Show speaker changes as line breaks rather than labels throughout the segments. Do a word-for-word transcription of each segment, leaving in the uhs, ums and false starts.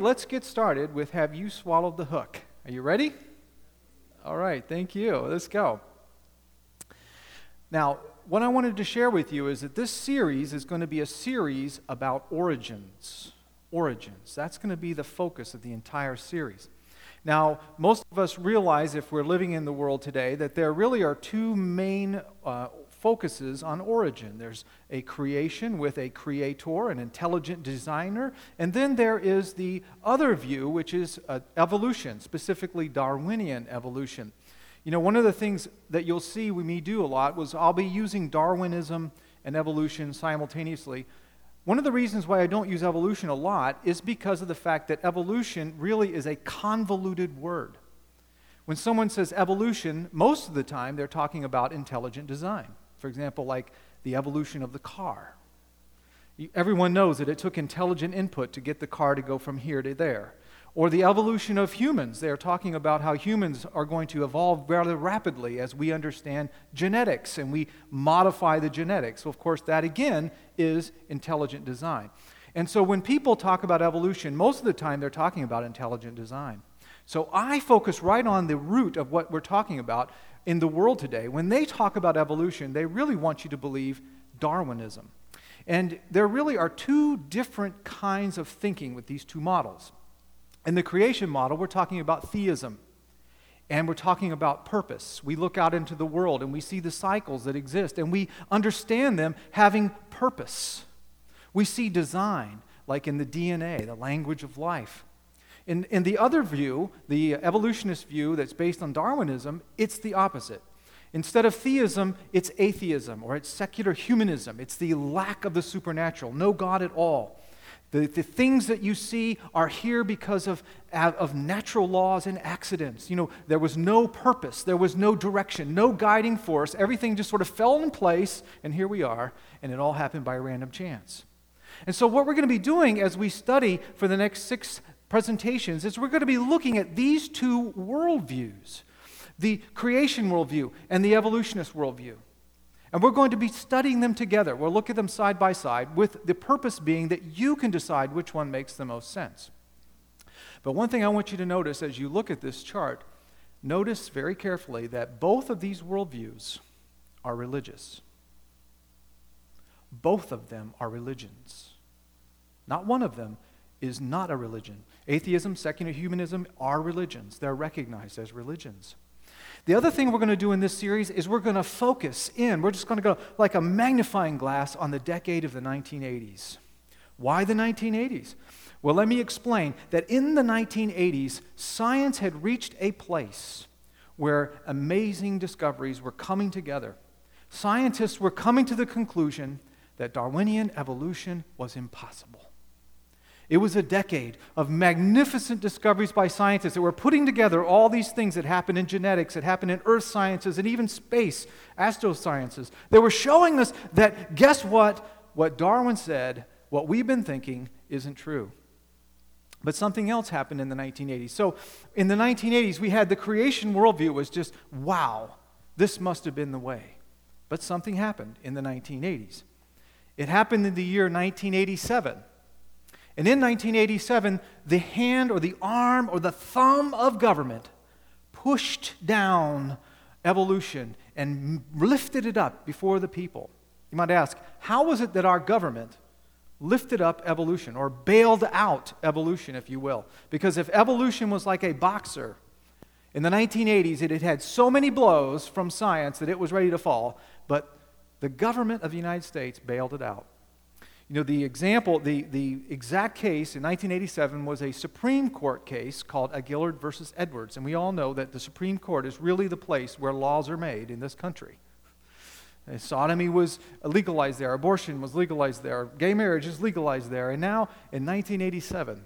let's get started with Have You Swallowed the Hook? Are you ready? All right, thank you. Let's go. Now, what I wanted to share with you is that this series is going to be a series about origins. Origins. That's going to be the focus of the entire series. Now, most of us realize, if we're living in the world today, that there really are two main uh, focuses on origin. There's a creation with a creator, an intelligent designer, and then there is the other view, which is uh, evolution, specifically Darwinian evolution. You know, one of the things that you'll see me do a lot was I'll be using Darwinism and evolution simultaneously. One of the reasons why I don't use evolution a lot is because of the fact that evolution really is a convoluted word. When someone says evolution, most of the time they're talking about intelligent design. For example, like the evolution of the car. Everyone knows that it took intelligent input to get the car to go from here to there. Or the evolution of humans. They're talking about how humans are going to evolve rather rapidly as we understand genetics and we modify the genetics. So of course, that again is intelligent design. And so when people talk about evolution, most of the time they're talking about intelligent design. So I focus right on the root of what we're talking about in the world today. When they talk about evolution, they really want you to believe Darwinism. And there really are two different kinds of thinking with these two models. In the creation model, we're talking about theism, and we're talking about purpose. We look out into the world, and we see the cycles that exist, and we understand them having purpose. We see design, like in the D N A, the language of life. In, in the other view, the evolutionist view that's based on Darwinism, it's the opposite. Instead of theism, it's atheism, or it's secular humanism. It's the lack of the supernatural, no God at all. The, the things that you see are here because of, of natural laws and accidents. You know, there was no purpose, there was no direction, no guiding force. Everything just sort of fell in place, and here we are, and it all happened by random chance. And so what we're going to be doing as we study for the next six presentations is we're going to be looking at these two worldviews, the creation worldview and the evolutionist worldview. And we're going to be studying them together. We'll look at them side by side with the purpose being that you can decide which one makes the most sense. But one thing I want you to notice as you look at this chart, notice very carefully that both of these worldviews are religious. Both of them are religions. Not one of them is not a religion. Atheism, secular humanism are religions. They're recognized as religions. The other thing we're going to do in this series is we're going to focus in, we're just going to go like a magnifying glass on the decade of the nineteen eighties. Why the nineteen eighties? Well, let me explain that in the nineteen eighties, science had reached a place where amazing discoveries were coming together. Scientists were coming to the conclusion that Darwinian evolution was impossible. It was a decade of magnificent discoveries by scientists that were putting together all these things that happened in genetics, that happened in earth sciences, and even space, astrosciences. They were showing us that, guess what? What Darwin said, what we've been thinking, isn't true. But something else happened in the nineteen eighties. So in the nineteen eighties, we had the creation worldview was just, wow, this must have been the way. But something happened in the nineteen eighties. It happened in the year nineteen eighty-seven. And in nineteen eighty-seven, the hand or the arm or the thumb of government pushed down evolution and lifted it up before the people. You might ask, how was it that our government lifted up evolution or bailed out evolution, if you will? Because if evolution was like a boxer, in the nineteen eighties, it had had so many blows from science that it was ready to fall, but the government of the United States bailed it out. You know, the example, the, the exact case in nineteen eighty-seven was a Supreme Court case called Aguillard versus Edwards. And we all know that the Supreme Court is really the place where laws are made in this country. And sodomy was legalized there. Abortion was legalized there. Gay marriage is legalized there. And now, in nineteen eighty-seven,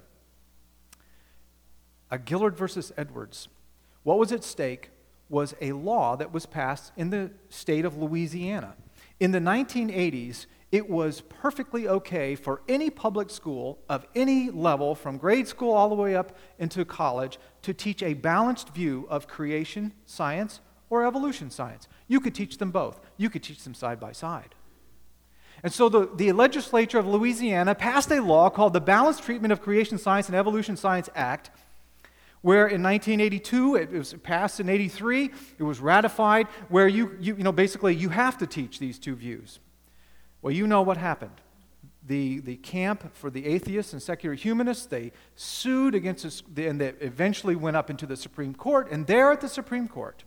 Aguillard versus Edwards, what was at stake was a law that was passed in the state of Louisiana. In the nineteen eighties, it was perfectly okay for any public school of any level, from grade school all the way up into college, to teach a balanced view of creation science or evolution science. You could teach them both. You could teach them side by side. And so the, the legislature of Louisiana passed a law called the Balanced Treatment of Creation Science and Evolution Science Act, where in nineteen eighty-two, it was passed in eighty-three, it was ratified, where you, you, you know, basically you have to teach these two views. Well, you know what happened. The, the camp for the atheists and secular humanists, they sued against us, and they eventually went up into the Supreme Court, and there at the Supreme Court,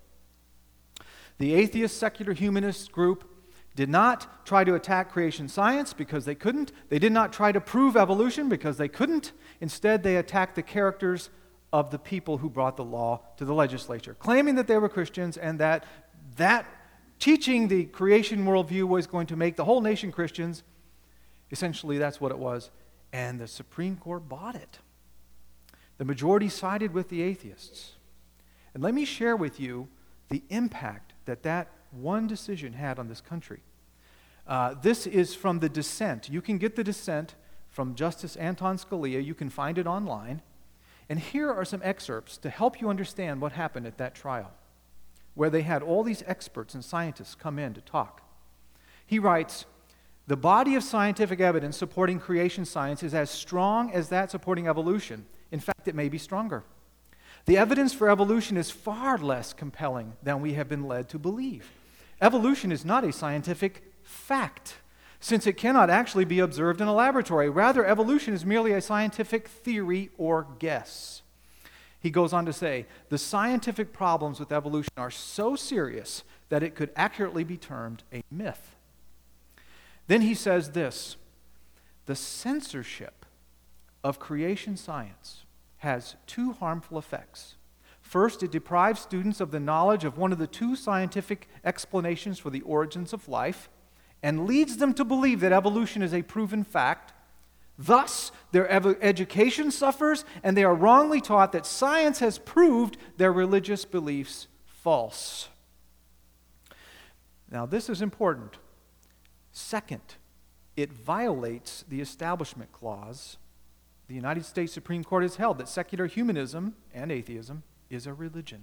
the atheist secular humanist group did not try to attack creation science because they couldn't. They did not try to prove evolution because they couldn't. Instead, they attacked the characters of the people who brought the law to the legislature, claiming that they were Christians and that that teaching the creation worldview was going to make the whole nation Christians. Essentially, that's what it was. And the Supreme Court bought it. The majority sided with the atheists. And let me share with you the impact that that one decision had on this country. Uh, this is from the dissent. You can get the dissent from Justice Anton Scalia. You can find it online. And here are some excerpts to help you understand what happened at that trial, where they had all these experts and scientists come in to talk. He writes, "The body of scientific evidence supporting creation science is as strong as that supporting evolution. In fact, it may be stronger. The evidence for evolution is far less compelling than we have been led to believe. Evolution is not a scientific fact, since it cannot actually be observed in a laboratory. Rather, evolution is merely a scientific theory or guess." He goes on to say, "The scientific problems with evolution are so serious that it could accurately be termed a myth." Then he says this, "The censorship of creation science has two harmful effects. First, it deprives students of the knowledge of one of the two scientific explanations for the origins of life and leads them to believe that evolution is a proven fact. Thus, their ev- education suffers, and they are wrongly taught that science has proved their religious beliefs false." Now, this is important. Second, it violates the Establishment Clause. The United States Supreme Court has held that secular humanism and atheism is a religion.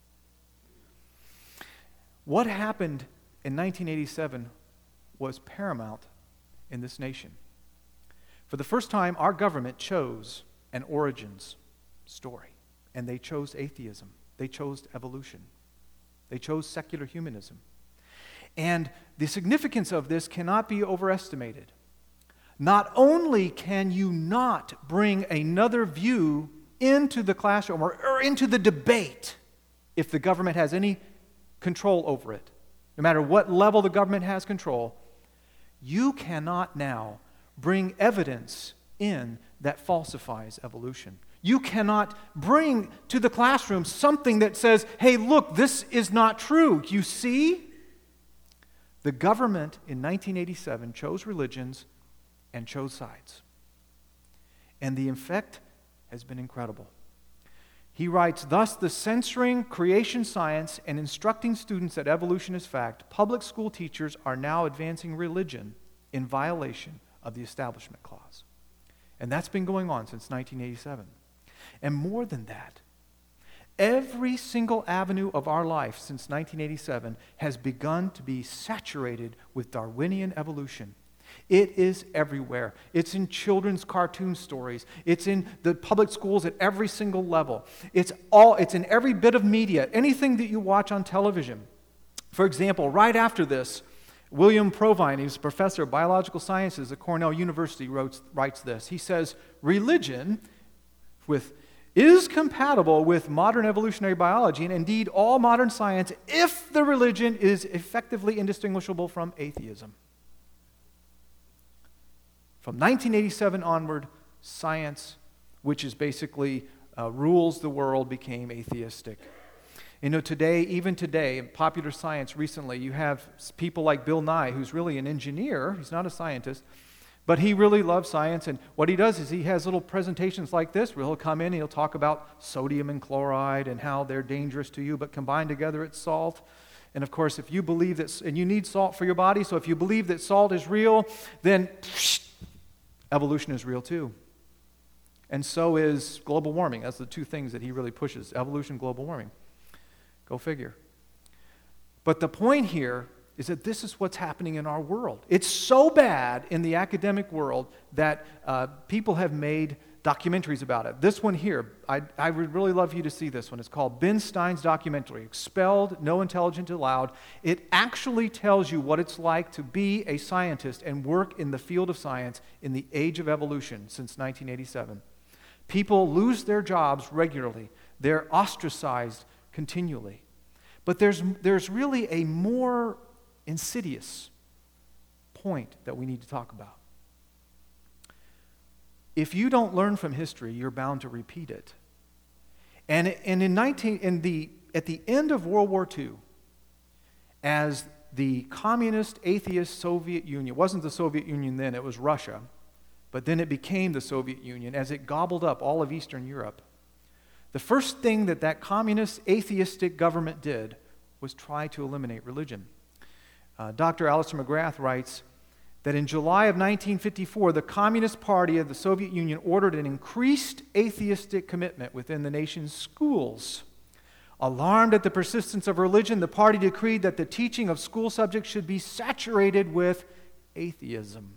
What happened in nineteen eighty-seven was paramount in this nation. For the first time, our government chose an origins story, and they chose atheism. They chose evolution. They chose secular humanism. And the significance of this cannot be overestimated. Not only can you not bring another view into the classroom or, or into the debate if the government has any control over it, no matter what level the government has control, you cannot now bring evidence in that falsifies evolution. You cannot bring to the classroom something that says, hey, look, this is not true. You see? The government in nineteen eighty-seven chose religions and chose sides. And the effect has been incredible. He writes, "Thus, the censoring creation science and instructing students that evolution is fact, public school teachers are now advancing religion in violation of the Establishment Clause." And that's been going on since nineteen eighty-seven. And more than that, every single avenue of our life since nineteen eighty-seven has begun to be saturated with Darwinian evolution. It is everywhere. It's in children's cartoon stories. It's in the public schools at every single level. It's all. It's in every bit of media, anything that you watch on television. For example, right after this, William Provine, he's a professor of biological sciences at Cornell University, wrote, writes this. He says, "Religion with is compatible with modern evolutionary biology and indeed all modern science if the religion is effectively indistinguishable from atheism." From nineteen eighty-seven onward, science, which is basically uh, rules the world, became atheistic. You know, today, even today, in popular science recently, you have people like Bill Nye, who's really an engineer. He's not a scientist, but he really loves science. And what he does is he has little presentations like this where he'll come in and he'll talk about sodium and chloride and how they're dangerous to you, but combined together it's salt. And of course, if you believe that, and you need salt for your body, so if you believe that salt is real, then psh, evolution is real too. And so is global warming. That's the two things that he really pushes, evolution, global warming. Go figure. But the point here is that this is what's happening in our world. It's so bad in the academic world that uh, people have made documentaries about it. This one here, I, I would really love you to see this one. It's called Ben Stein's documentary, Expelled, No Intelligence Allowed. It actually tells you what it's like to be a scientist and work in the field of science in the age of evolution since nineteen eighty-seven. People lose their jobs regularly. They're ostracized continually. But there's, there's really a more insidious point that we need to talk about. If you don't learn from history, you're bound to repeat it. And, and in nineteen, in the, at the end of World War Two, as the communist, atheist Soviet Union, it wasn't the Soviet Union then, it was Russia, but then it became the Soviet Union as it gobbled up all of Eastern Europe. The first thing that that communist, atheistic government did was try to eliminate religion. Uh, Doctor Alistair McGrath writes that in July of nineteen fifty-four, the Communist Party of the Soviet Union ordered an increased atheistic commitment within the nation's schools. Alarmed at the persistence of religion, the party decreed that the teaching of school subjects should be saturated with atheism.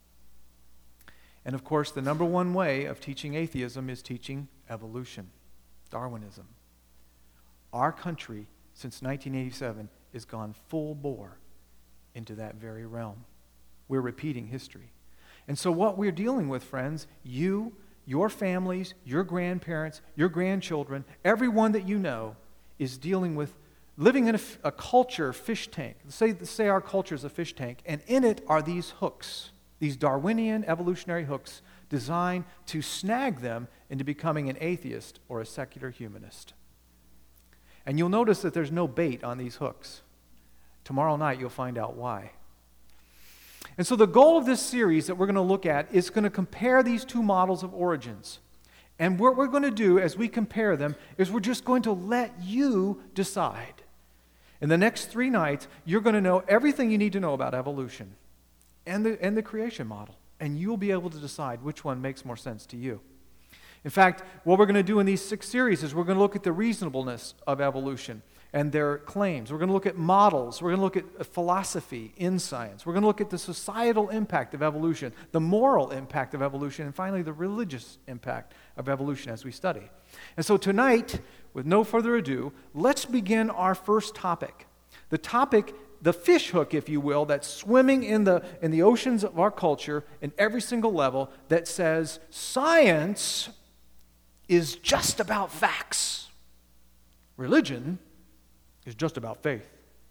And of course, the number one way of teaching atheism is teaching evolution, Darwinism. Our country, since nineteen eighty-seven, has gone full bore into that very realm. We're repeating history. And so what we're dealing with, friends, you, your families, your grandparents, your grandchildren, everyone that you know is dealing with living in a, a culture fish tank. Say, say our culture is a fish tank, and in it are these hooks, these Darwinian evolutionary hooks designed to snag them into becoming an atheist or a secular humanist. And you'll notice that there's no bait on these hooks. Tomorrow night you'll find out why. And so the goal of this series that we're going to look at is going to compare these two models of origins. And what we're going to do as we compare them is we're just going to let you decide. In the next three nights, you're going to know everything you need to know about evolution and the, and the creation model. And you'll be able to decide which one makes more sense to you. In fact, what we're going to do in these six series is we're going to look at the reasonableness of evolution and their claims. We're going to look at models. We're going to look at philosophy in science. We're going to look at the societal impact of evolution, the moral impact of evolution, and finally the religious impact of evolution as we study. And so tonight, with no further ado, let's begin our first topic. The topic, the fish hook, if you will, that's swimming in the, in the oceans of our culture in every single level that says science is just about facts. Religion is just about faith.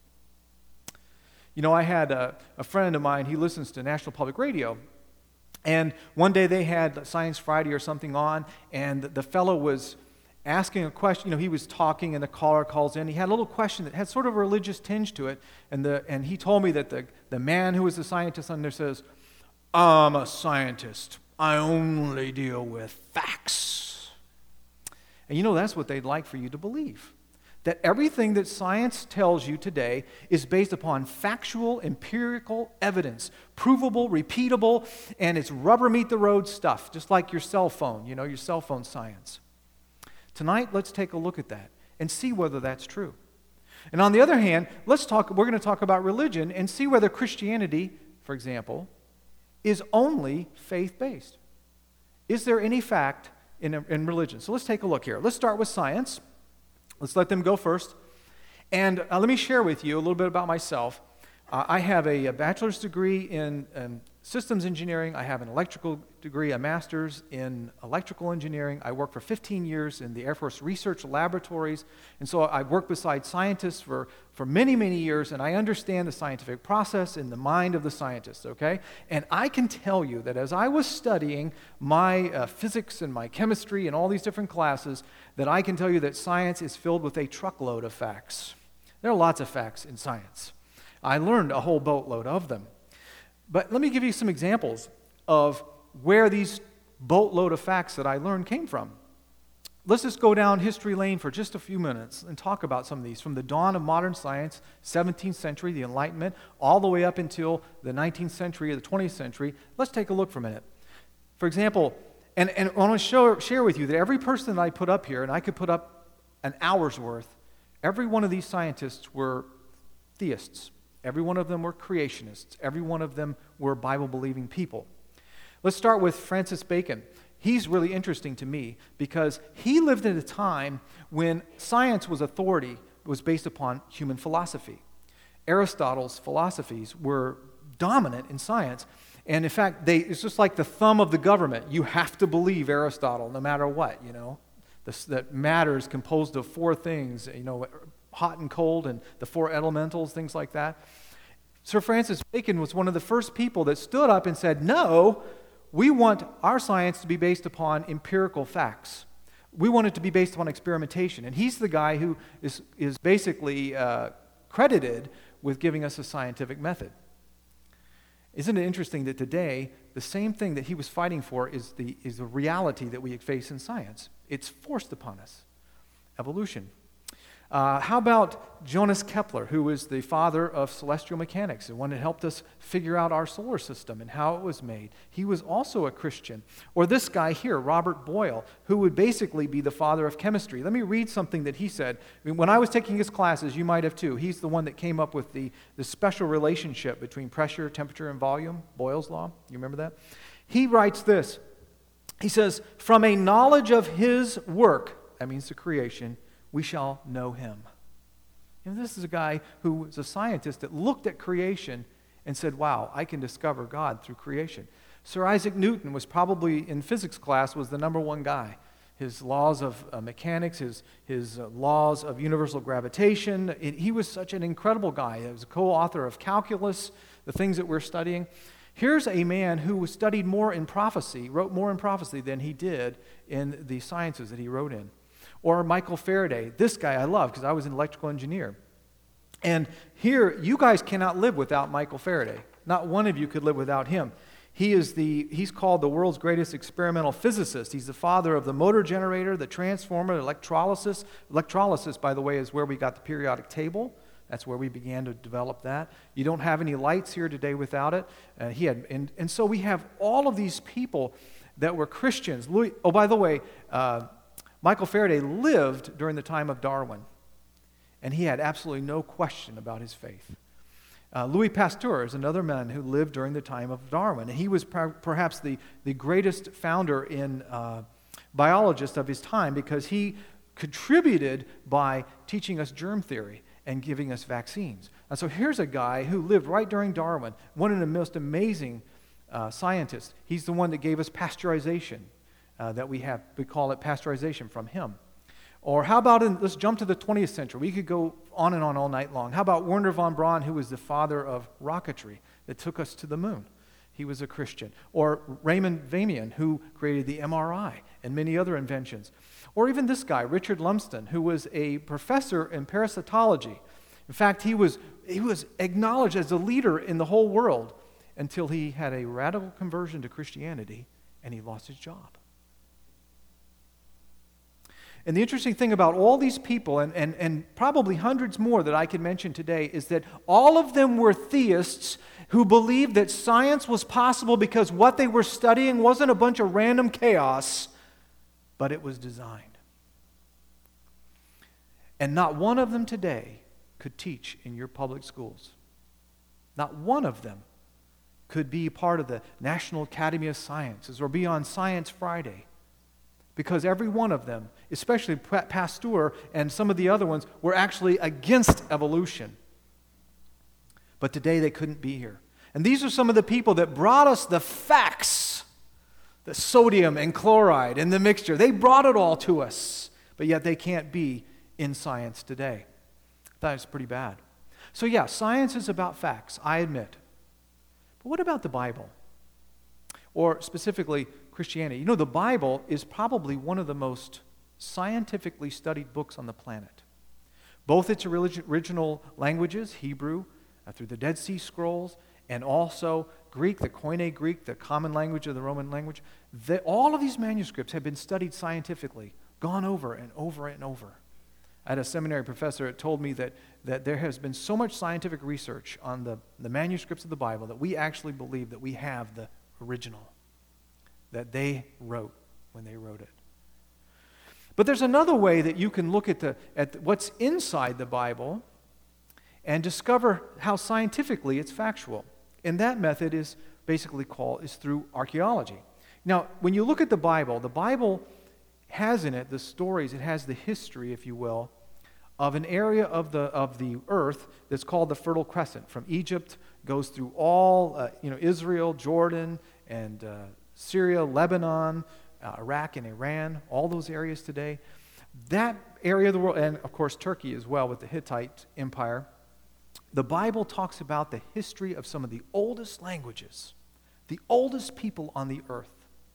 You know, I had a, a friend of mine, he listens to National Public Radio, and one day they had Science Friday or something on, and the fellow was asking a question. You know, he was talking, and the caller calls in. He had a little question that had sort of a religious tinge to it, and the and he told me that the, the man who was the scientist on there says, "I'm a scientist. I only deal with facts." And you know, that's what they'd like for you to believe. That everything that science tells you today is based upon factual, empirical evidence, provable, repeatable, and it's rubber meet the road stuff, just like your cell phone, you know, your cell phone science. Tonight, let's take a look at that and see whether that's true. And on the other hand, let's talk, we're going to talk about religion and see whether Christianity, for example, is only faith-based. Is there any fact in, in religion? So let's take a look here. Let's start with science. Let's let them go first. And uh, let me share with you a little bit about myself. Uh, I have a, a bachelor's degree in, in systems engineering. I have an electrical degree, a master's in electrical engineering. I worked for fifteen years in the Air Force Research Laboratories. And so I've worked beside scientists for, for many, many years, and I understand the scientific process in the mind of the scientist, okay? And I can tell you that as I was studying my uh, physics and my chemistry and all these different classes, that I can tell you that science is filled with a truckload of facts. There are lots of facts in science. I learned a whole boatload of them. But let me give you some examples of where these boatload of facts that I learned came from. Let's just go down history lane for just a few minutes and talk about some of these. From the dawn of modern science, seventeenth century, the Enlightenment, all the way up until the nineteenth century or the twentieth century, let's take a look for a minute. For example, and, and I want to show, share with you that every person that I put up here, and I could put up an hour's worth, every one of these scientists were theists. Every one of them were creationists. Every one of them were Bible-believing people. Let's start with Francis Bacon. He's really interesting to me because he lived at a time when science was authority, was based upon human philosophy. Aristotle's philosophies were dominant in science. And in fact, they, it's just like the thumb of the government. You have to believe Aristotle no matter what, you know. This, that matter is composed of four things, you know, hot and cold and the four elementals, things like that. Sir Francis Bacon was one of the first people that stood up and said, no, we want our science to be based upon empirical facts. We want it to be based upon experimentation. And he's the guy who is, is basically uh, credited with giving us a scientific method. Isn't it interesting that today, the same thing that he was fighting for is the, is the reality that we face in science? It's forced upon us. Evolution. Uh, how about Johannes Kepler, who was the father of celestial mechanics, the one that helped us figure out our solar system and how it was made? He was also a Christian. Or this guy here, Robert Boyle, who would basically be the father of chemistry. Let me read something that he said. I mean, when I was taking his classes, you might have too. He's the one that came up with the, the special relationship between pressure, temperature, and volume, Boyle's law. You remember that? He writes this. He says, from a knowledge of his work, that means the creation, we shall know him. You know, this is a guy who was a scientist that looked at creation and said, wow, I can discover God through creation. Sir Isaac Newton was probably, in physics class, was the number one guy. His laws of uh, mechanics, his, his uh, laws of universal gravitation, it, he was such an incredible guy. He was a co-author of calculus, the things that we're studying. Here's a man who studied more in prophecy, wrote more in prophecy than he did in the sciences that he wrote in. Or Michael Faraday. This guy I love because I was an electrical engineer. And here, you guys cannot live without Michael Faraday. Not one of you could live without him. He is the, he's called the world's greatest experimental physicist. He's the father of the motor generator, the transformer, electrolysis. Electrolysis, by the way, is where we got the periodic table. That's where we began to develop that. You don't have any lights here today without it. Uh, he had, and, and so we have all of these people that were Christians. Louis, oh, by the way, uh, Michael Faraday lived during the time of Darwin, and he had absolutely no question about his faith. Uh, Louis Pasteur is another man who lived during the time of Darwin, and he was per- perhaps the, the greatest founder in uh, biologist of his time because he contributed by teaching us germ theory and giving us vaccines. And so here's a guy who lived right during Darwin, one of the most amazing uh, scientists. He's the one that gave us pasteurization. Uh, that we have, we call it pasteurization from him. Or how about, in, let's jump to the twentieth century. We could go on and on all night long. How about Wernher von Braun, who was the father of rocketry that took us to the moon? He was a Christian. Or Raymond Vamian, who created the M R I and many other inventions. Or even this guy, Richard Lumsden, who was a professor in parasitology. In fact, he was, he was acknowledged as a leader in the whole world until he had a radical conversion to Christianity and he lost his job. And the interesting thing about all these people, and, and, and probably hundreds more that I can mention today, is that all of them were theists who believed that science was possible because what they were studying wasn't a bunch of random chaos, but it was designed. And not one of them today could teach in your public schools. Not one of them could be part of the National Academy of Sciences or be on Science Friday. Because every one of them, especially Pasteur and some of the other ones, were actually against evolution. But today they couldn't be here. And these are some of the people that brought us the facts, the sodium and chloride and the mixture. They brought it all to us, but yet they can't be in science today. That is pretty bad. So yeah, science is about facts, I admit. But what about the Bible? Or specifically, Christianity. You know, the Bible is probably one of the most scientifically studied books on the planet. Both its original languages, Hebrew, uh, through the Dead Sea Scrolls, and also Greek, the Koine Greek, the common language of the Roman language. They, all of these manuscripts have been studied scientifically, gone over and over and over. I had a seminary professor that told me that, that there has been so much scientific research on the, the manuscripts of the Bible that we actually believe that we have the original that they wrote when they wrote it. But there's another way that you can look at the at what's inside the Bible, and discover how scientifically it's factual. And that method is basically called, is through archaeology. Now, when you look at the Bible, the Bible has in it the stories, it has the history, if you will, of an area of the of the earth that's called the Fertile Crescent. From Egypt, goes through all, uh, you know, Israel, Jordan, and uh, Syria, Lebanon, uh, Iraq, and Iran, all those areas today. That area of the world, and of course Turkey as well with the Hittite Empire. The Bible talks about the history of some of the oldest languages, the oldest people on the earth.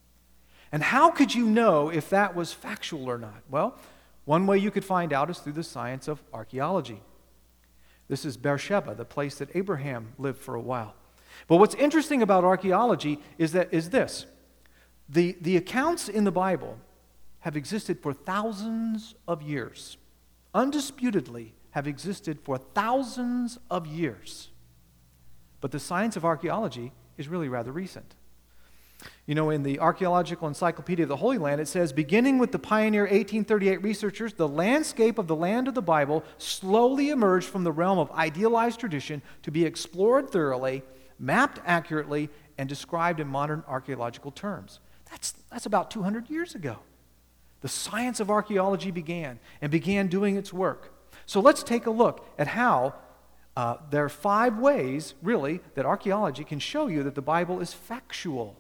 And how could you know if that was factual or not? Well, one way you could find out is through the science of archaeology. This is Beersheba, the place that Abraham lived for a while. But what's interesting about archaeology is that is this. The, the accounts in the Bible have existed for thousands of years. Undisputedly have existed for thousands of years. But the science of archaeology is really rather recent. You know, in the Archaeological Encyclopedia of the Holy Land, it says, beginning with the pioneer eighteen thirty-eight researchers, the landscape of the land of the Bible slowly emerged from the realm of idealized tradition to be explored thoroughly, mapped accurately, and described in modern archaeological terms. That's, that's about two hundred years ago. The science of archaeology began and began doing its work. So let's take a look at how uh, there are five ways, really, that archaeology can show you that the Bible is factual.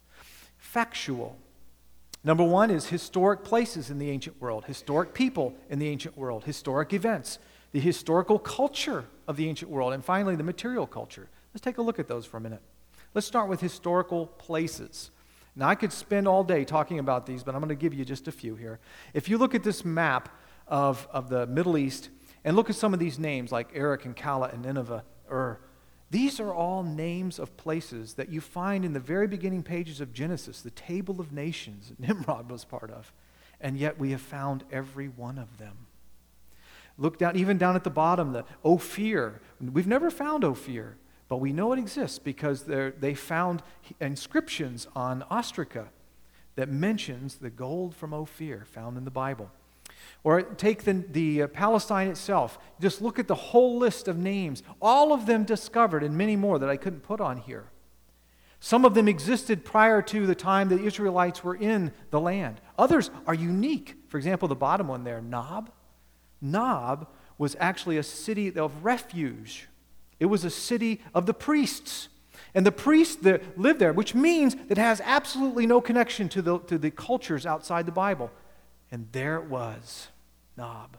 Factual. Number one is historic places in the ancient world, historic people in the ancient world, historic events, the historical culture of the ancient world, and finally the material culture. Let's take a look at those for a minute. Let's start with historical places. Now, I could spend all day talking about these, but I'm going to give you just a few here. If you look at this map of, of the Middle East and look at some of these names like Erech and Kala and Nineveh, Ur, these are all names of places that you find in the very beginning pages of Genesis, the table of nations that Nimrod was part of. And yet we have found every one of them. Look down, even down at the bottom, the Ophir. We've never found Ophir, but we know it exists because they found inscriptions on ostraca that mentions the gold from Ophir found in the Bible. Or take the, the uh, Palestine itself. Just look at the whole list of names. All of them discovered and many more that I couldn't put on here. Some of them existed prior to the time the Israelites were in the land. Others are unique. For example, the bottom one there, Nob. Nob was actually a city of refuge. It was a city of the priests. And the priests that lived there, which means that it has absolutely no connection to the, to the cultures outside the Bible. And there it was, Nob.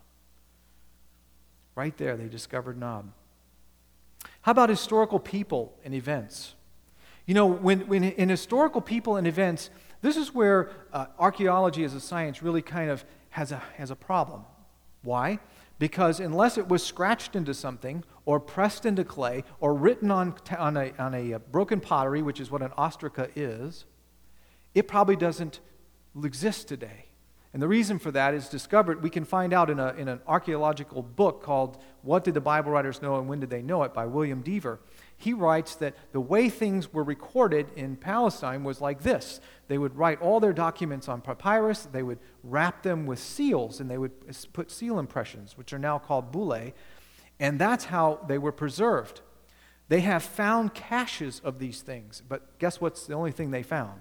Right there, they discovered Nob. How about historical people and events? You know, when, when in historical people and events, this is where uh, archaeology as a science really kind of has a, has a problem. Why? Because unless it was scratched into something or pressed into clay or written on, on, a, on a broken pottery, which is what an ostraca is, it probably doesn't exist today. And the reason for that is discovered, we can find out in, a, in an archaeological book called What Did the Bible Writers Know and When Did They Know It by William Dever. He writes that the way things were recorded in Palestine was like this. They would write all their documents on papyrus, they would wrap them with seals, and they would put seal impressions, which are now called bullae, and that's how they were preserved. They have found caches of these things, but guess what's the only thing they found?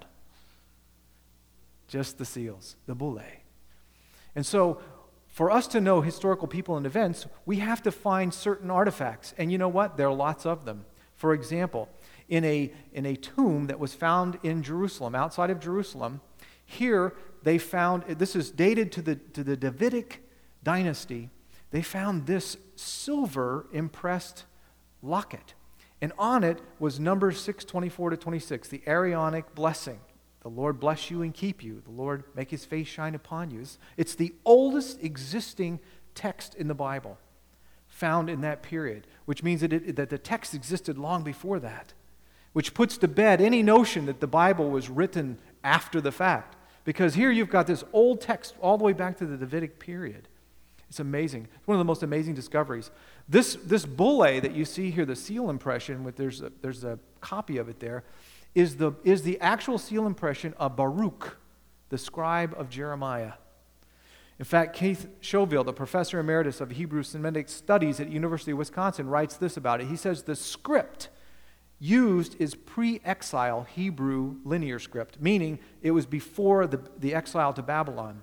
Just the seals, the bullae. And so, for us to know historical people and events, we have to find certain artifacts. And you know what? There are lots of them. For example, in a, in a tomb that was found in Jerusalem, outside of Jerusalem, here they found, this is dated to the, to the Davidic dynasty, they found this silver impressed locket. And on it was Numbers six twenty-four to twenty-six, the Aaronic blessing. The Lord bless you and keep you. The Lord make his face shine upon you. It's the oldest existing text in the Bible found in that period, which means that, it, that the text existed long before that, which puts to bed any notion that the Bible was written after the fact. Because here you've got this old text all the way back to the Davidic period. It's amazing. It's one of the most amazing discoveries. This, this bullae that you see here, the seal impression, with there's a, there's a copy of it there, is the, is the actual seal impression of Baruch, the scribe of Jeremiah. In fact, Keith Schoville, the professor emeritus of Hebrew Semitic Studies at University of Wisconsin, writes this about it. He says the script used is pre-exile Hebrew linear script, meaning it was before the, the exile to Babylon,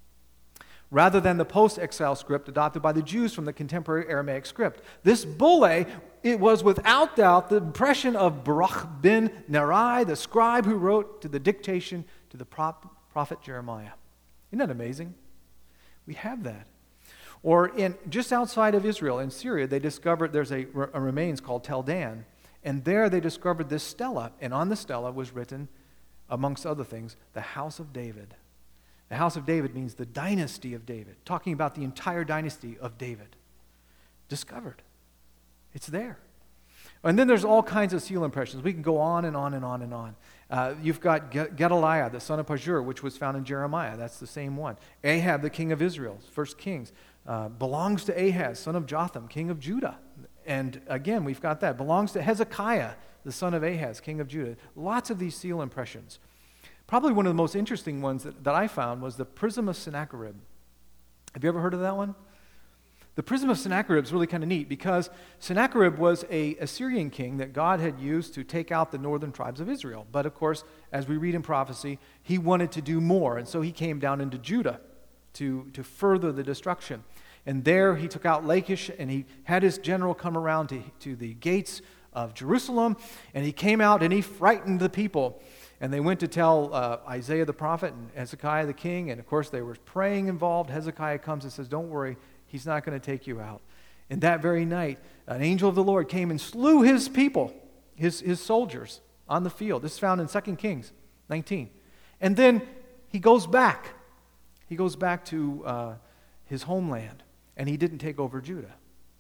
rather than the post-exile script adopted by the Jews from the contemporary Aramaic script. This bulle, it was without doubt the impression of Baruch ben Nerai, the scribe who wrote to the dictation to the prophet Jeremiah. Isn't that amazing? We have that. Or in just outside of Israel, in Syria, they discovered there's a, a remains called Tel Dan, and there they discovered this stela, and on the stela was written, amongst other things, the House of David. The House of David means the dynasty of David, talking about the entire dynasty of David. Discovered. It's there. And then there's all kinds of seal impressions. We can go on and on and on and on. Uh, you've got Gedaliah, the son of Pashur, which was found in Jeremiah. That's the same one. Ahab, the king of Israel, First Kings, uh, belongs to Ahaz, son of Jotham, king of Judah. And again, we've got that. Belongs to Hezekiah, the son of Ahaz, king of Judah. Lots of these seal impressions. Probably one of the most interesting ones that, that I found was the Prism of Sennacherib. Have you ever heard of that one? The Prism of Sennacherib is really kind of neat because Sennacherib was a Assyrian king that God had used to take out the northern tribes of Israel. But of course, as we read in prophecy, he wanted to do more. And so he came down into Judah to, to further the destruction. And there he took out Lachish, and he had his general come around to, to the gates of Jerusalem. And he came out and he frightened the people. And they went to tell uh, Isaiah the prophet and Hezekiah the king. And of course, they were praying involved. Hezekiah comes and says, "Don't worry. He's not going to take you out." And that very night, an angel of the Lord came and slew his people, his, his soldiers, on the field. This is found in Second Kings nineteen. And then he goes back. He goes back to uh, his homeland, and he didn't take over Judah.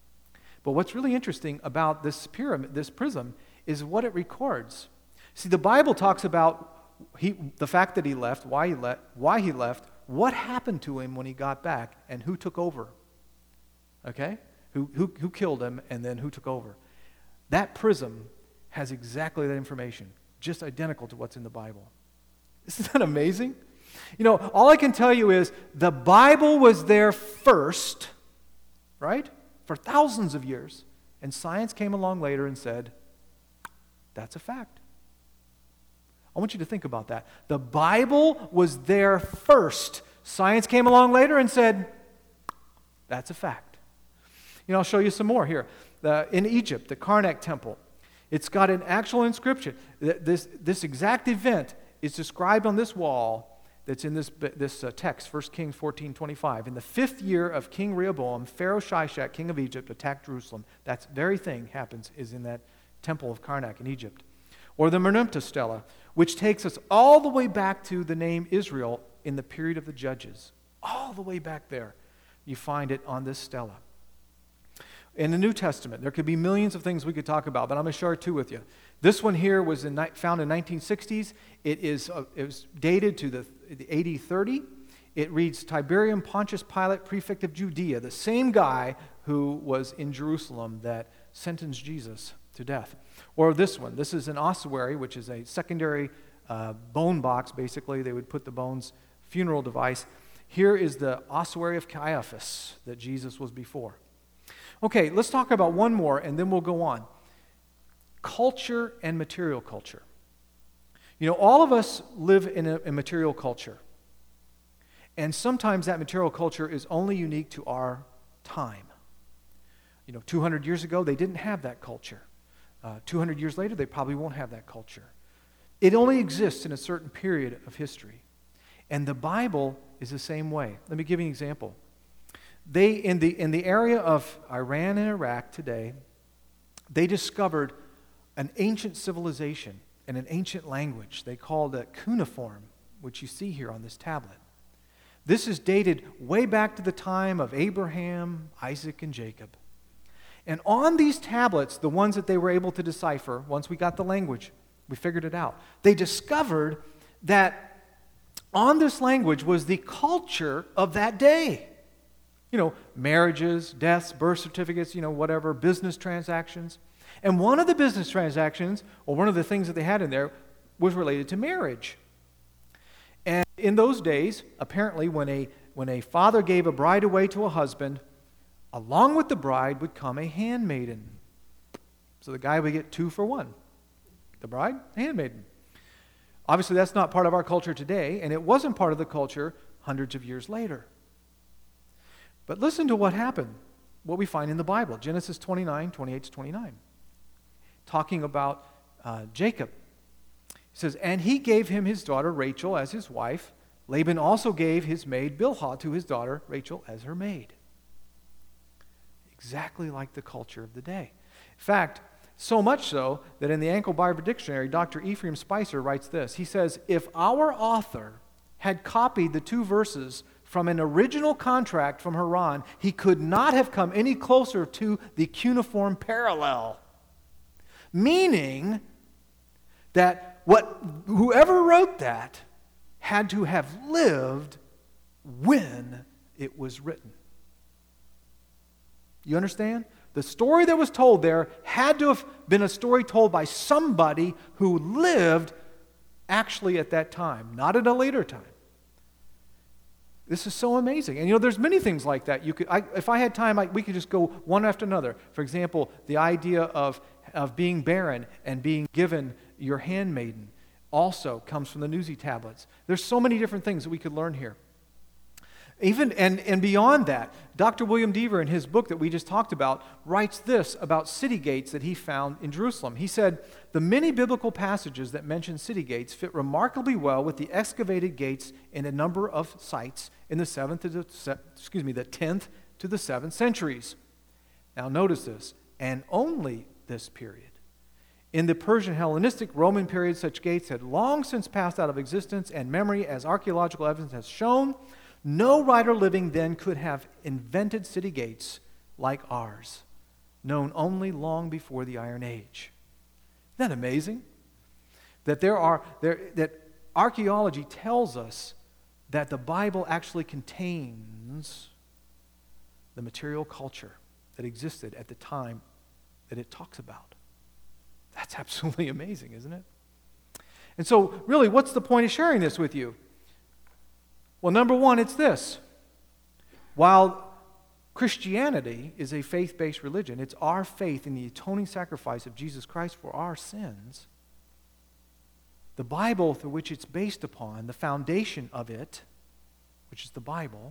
But what's really interesting about this pyramid, this prism, is what it records. See, the Bible talks about he, the fact that he left, why he left, why he left, what happened to him when he got back, and who took over. Okay? Who, who, who killed him, and then who took over. That prism has exactly that information, just identical to what's in the Bible. Isn't that amazing? You know, all I can tell you is the Bible was there first, right? For thousands of years. And science came along later and said, that's a fact. I want you to think about that. The Bible was there first. Science came along later and said, that's a fact. You know, I'll show you some more here. The, in Egypt, the Karnak temple, it's got an actual inscription. This, this exact event is described on this wall that's in this, this uh, text, First Kings fourteen twenty-five. In the fifth year of King Rehoboam, Pharaoh Shishak, king of Egypt, attacked Jerusalem. That very thing happens is in that temple of Karnak in Egypt. Or the Merneptah stela, which takes us all the way back to the name Israel in the period of the Judges. All the way back there, you find it on this stela. In the New Testament, there could be millions of things we could talk about, but I'm going to share two with you. This one here was in, found in nineteen sixties. It is uh, it was dated to the, the A D thirty. It reads, Tiberium Pontius Pilate, prefect of Judea, the same guy who was in Jerusalem that sentenced Jesus to death. Or this one. This is an ossuary, which is a secondary uh, bone box, basically. They would put the bones, funeral device. Here is the ossuary of Caiaphas that Jesus was before. Okay, let's talk about one more, and then we'll go on. Culture and material culture. You know, all of us live in a, a material culture. And sometimes that material culture is only unique to our time. You know, two hundred years ago, they didn't have that culture. Uh, two hundred years later, they probably won't have that culture. It only exists in a certain period of history. And the Bible is the same way. Let me give you an example. They, in the, in the area of Iran and Iraq today, they discovered an ancient civilization and an ancient language. They called it cuneiform, which you see here on this tablet. This is dated way back to the time of Abraham, Isaac, and Jacob. And on these tablets, the ones that they were able to decipher, once we got the language, we figured it out. They discovered that on this language was the culture of that day. You know, marriages, deaths, birth certificates, you know, whatever, business transactions. And one of the business transactions, or one of the things that they had in there, was related to marriage. And in those days, apparently, when a when a father gave a bride away to a husband, along with the bride would come a handmaiden. So the guy would get two for one. The bride, the handmaiden. Obviously, that's not part of our culture today, and it wasn't part of the culture hundreds of years later. But listen to what happened, what we find in the Bible. Genesis twenty-nine, twenty-eight to twenty-nine. Talking about uh, Jacob. It says, and he gave him his daughter Rachel as his wife. Laban also gave his maid Bilhah to his daughter Rachel as her maid. Exactly like the culture of the day. In fact, so much so that in the Ankle Bible Dictionary, Doctor Ephraim Spicer writes this. He says, if our author had copied the two verses from an original contract from Haran, he could not have come any closer to the cuneiform parallel. Meaning that what whoever wrote that had to have lived when it was written. You understand? The story that was told there had to have been a story told by somebody who lived actually at that time, not at a later time. This is so amazing. And you know, there's many things like that. You could, I, if I had time, I, we could just go one after another. For example, the idea of, of being barren and being given your handmaiden also comes from the Nuzi tablets. There's so many different things that we could learn here. Even and, and beyond that, Doctor William Deaver, in his book that we just talked about, writes this about city gates that he found in Jerusalem. He said, the many biblical passages that mention city gates fit remarkably well with the excavated gates in a number of sites in the seventh to the, excuse me, the tenth to the seventh centuries. Now notice this, and only this period. In the Persian Hellenistic Roman period, such gates had long since passed out of existence and memory, as archaeological evidence has shown. No writer living then could have invented city gates like ours, known only long before the Iron Age. Isn't that amazing? That there are there that archaeology tells us that the Bible actually contains the material culture that existed at the time that it talks about. That's absolutely amazing, isn't it? And so, really, what's the point of sharing this with you? Well, number one, it's this. While Christianity is a faith-based religion, it's our faith in the atoning sacrifice of Jesus Christ for our sins. The Bible through which it's based upon, the foundation of it, which is the Bible,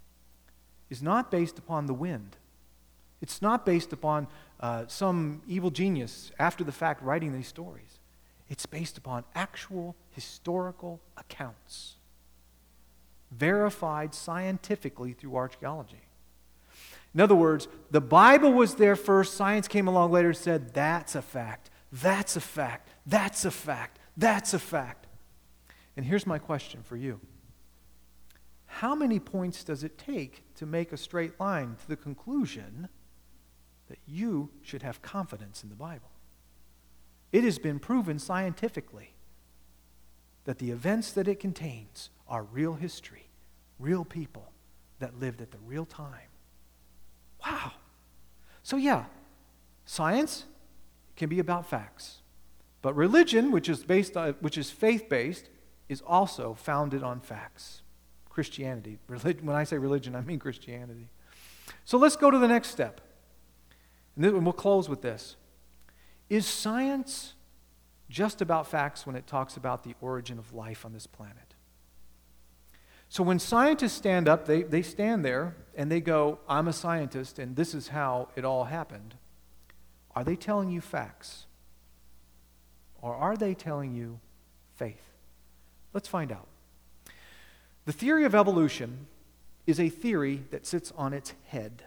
is not based upon the wind. It's not based upon uh, some evil genius after the fact writing these stories. It's based upon actual historical accounts, verified scientifically through archaeology. In other words, the Bible was there first, science came along later and said, that's a fact, that's a fact, that's a fact, that's a fact. And here's my question for you. How many points does it take to make a straight line to the conclusion that you should have confidence in the Bible? It has been proven scientifically that the events that it contains are real history, real people that lived at the real time. Wow. So yeah, science can be about facts. But religion, which is based on, which is faith-based, is also founded on facts. Christianity. Relig- when I say religion, I mean Christianity. So let's go to the next step. And then we'll close with this. Is science just about facts when it talks about the origin of life on this planet? So when scientists stand up, they, they stand there and they go, I'm a scientist and this is how it all happened. Are they telling you facts? Or are they telling you faith? Let's find out. The theory of evolution is a theory that sits on its head.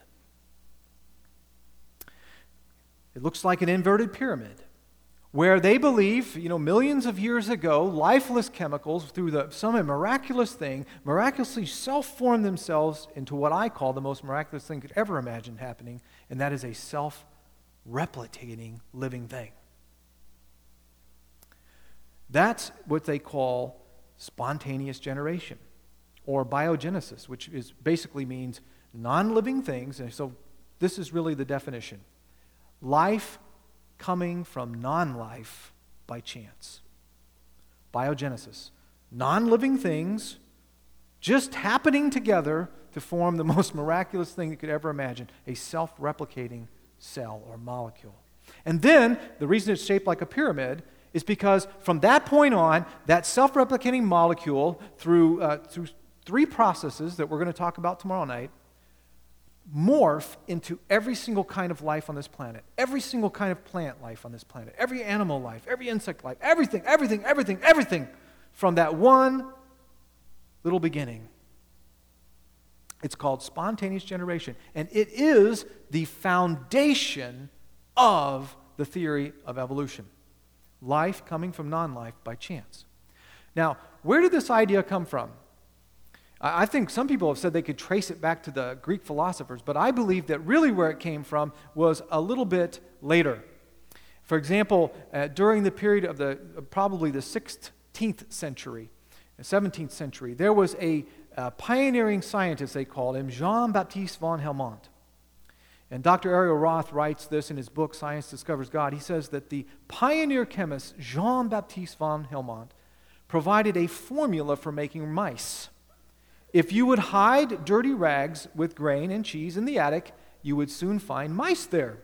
It looks like an inverted pyramid, where they believe, you know, millions of years ago, lifeless chemicals, through the, some miraculous thing, miraculously self-formed themselves into what I call the most miraculous thing could ever imagine happening, and that is a self-replicating living thing. That's what they call spontaneous generation, or biogenesis, which is basically means non-living things, and so this is really the definition. Life coming from non-life by chance. Biogenesis. Non-living things just happening together to form the most miraculous thing you could ever imagine, a self-replicating cell or molecule. And then, the reason it's shaped like a pyramid is because from that point on, that self-replicating molecule, through, uh, through three processes that we're going to talk about tomorrow night, morph into every single kind of life on this planet, every single kind of plant life on this planet, every animal life, every insect life, everything, everything, everything, everything from that one little beginning. It's called spontaneous generation, and it is the foundation of the theory of evolution. Life coming from non-life by chance. Now, where did this idea come from? I think some people have said they could trace it back to the Greek philosophers, but I believe that really where it came from was a little bit later. For example, uh, during the period of the uh, probably the sixteenth century, seventeenth century, there was a uh, pioneering scientist, they called him, Jean-Baptiste von Helmont. And Doctor Ariel Roth writes this in his book, Science Discovers God. He says that the pioneer chemist Jean-Baptiste von Helmont provided a formula for making mice. If you would hide dirty rags with grain and cheese in the attic, you would soon find mice there.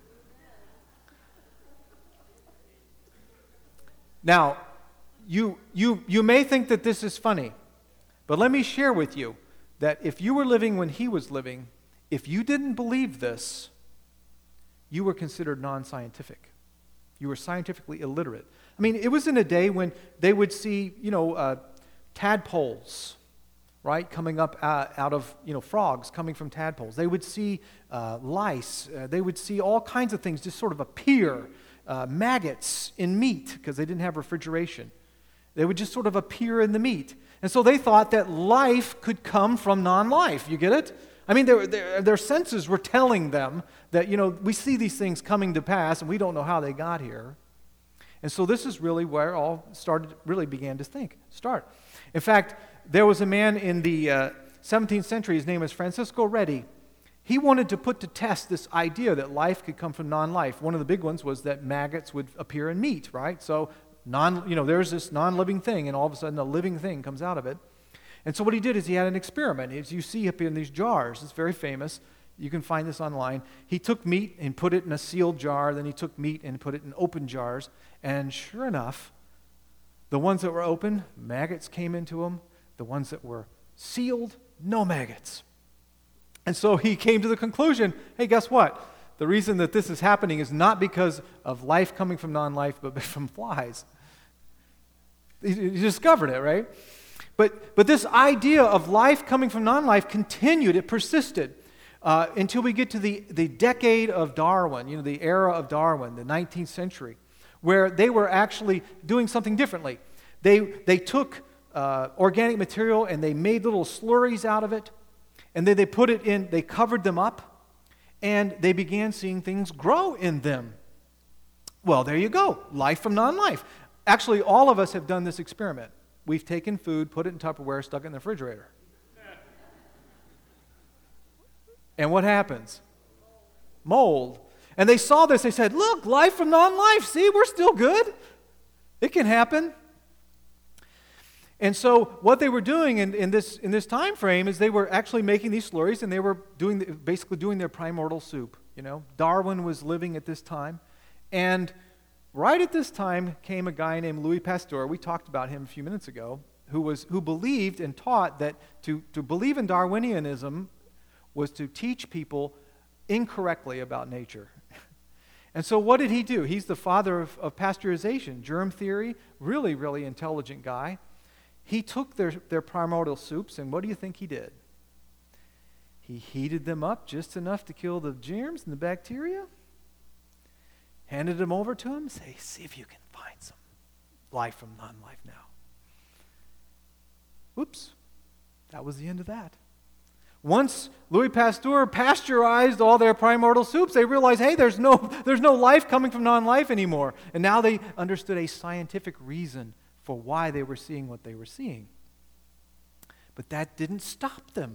Now, you, you, you may think that this is funny, but let me share with you that if you were living when he was living, if you didn't believe this, you were considered non-scientific. You were scientifically illiterate. I mean, it was in a day when they would see, you know, uh, tadpoles, right, coming up uh, out of, you know, frogs coming from tadpoles. They would see uh, lice. Uh, they would see all kinds of things just sort of appear, uh, maggots in meat because they didn't have refrigeration. They would just sort of appear in the meat. And so they thought that life could come from non-life. You get it? I mean, their, their, their senses were telling them that, you know, we see these things coming to pass and we don't know how they got here. And so this is really where all started, really began to think, start. In fact, there was a man in the uh, seventeenth century, his name is Francisco Redi. He wanted to put to test this idea that life could come from non-life. One of the big ones was that maggots would appear in meat, right? So, non, you know, there's this non-living thing, and all of a sudden a living thing comes out of it. And so what he did is he had an experiment. As you see up in these jars, it's very famous. You can find this online. He took meat and put it in a sealed jar. Then he took meat and put it in open jars. And sure enough, the ones that were open, maggots came into them. The ones that were sealed, no maggots. And so he came to the conclusion, hey, guess what? The reason that this is happening is not because of life coming from non-life, but from flies. He, he discovered it, right? But, but this idea of life coming from non-life continued, it persisted, uh, until we get to the, the decade of Darwin, you know, the era of Darwin, the nineteenth century, where they were actually doing something differently. They, they took uh, organic material and they made little slurries out of it, and then they put it in, they covered them up, and they began seeing things grow in them. Well, there you go, life from non-life. Actually, all of us have done this experiment. We've taken food, put it in Tupperware, stuck it in the refrigerator. And what happens? Mold. And they saw this, they said, look, life from non-life, see, we're still good. It can happen. And so what they were doing in, in this in this time frame is they were actually making these slurries, and they were doing the, basically doing their primordial soup. You know, Darwin was living at this time, and right at this time came a guy named Louis Pasteur. We talked about him a few minutes ago, who was who believed and taught that to, to believe in Darwinianism was to teach people incorrectly about nature. And so what did he do? He's the father of, of pasteurization, germ theory, really, really intelligent guy. He took their, their primordial soups, and what do you think he did? He heated them up just enough to kill the germs and the bacteria, handed them over to him, say, see if you can find some life from non-life now. Oops, that was the end of that. Once Louis Pasteur pasteurized all their primordial soups, they realized, hey, there's no, there's no life coming from non-life anymore. And now they understood a scientific reason for why they were seeing what they were seeing. But that didn't stop them.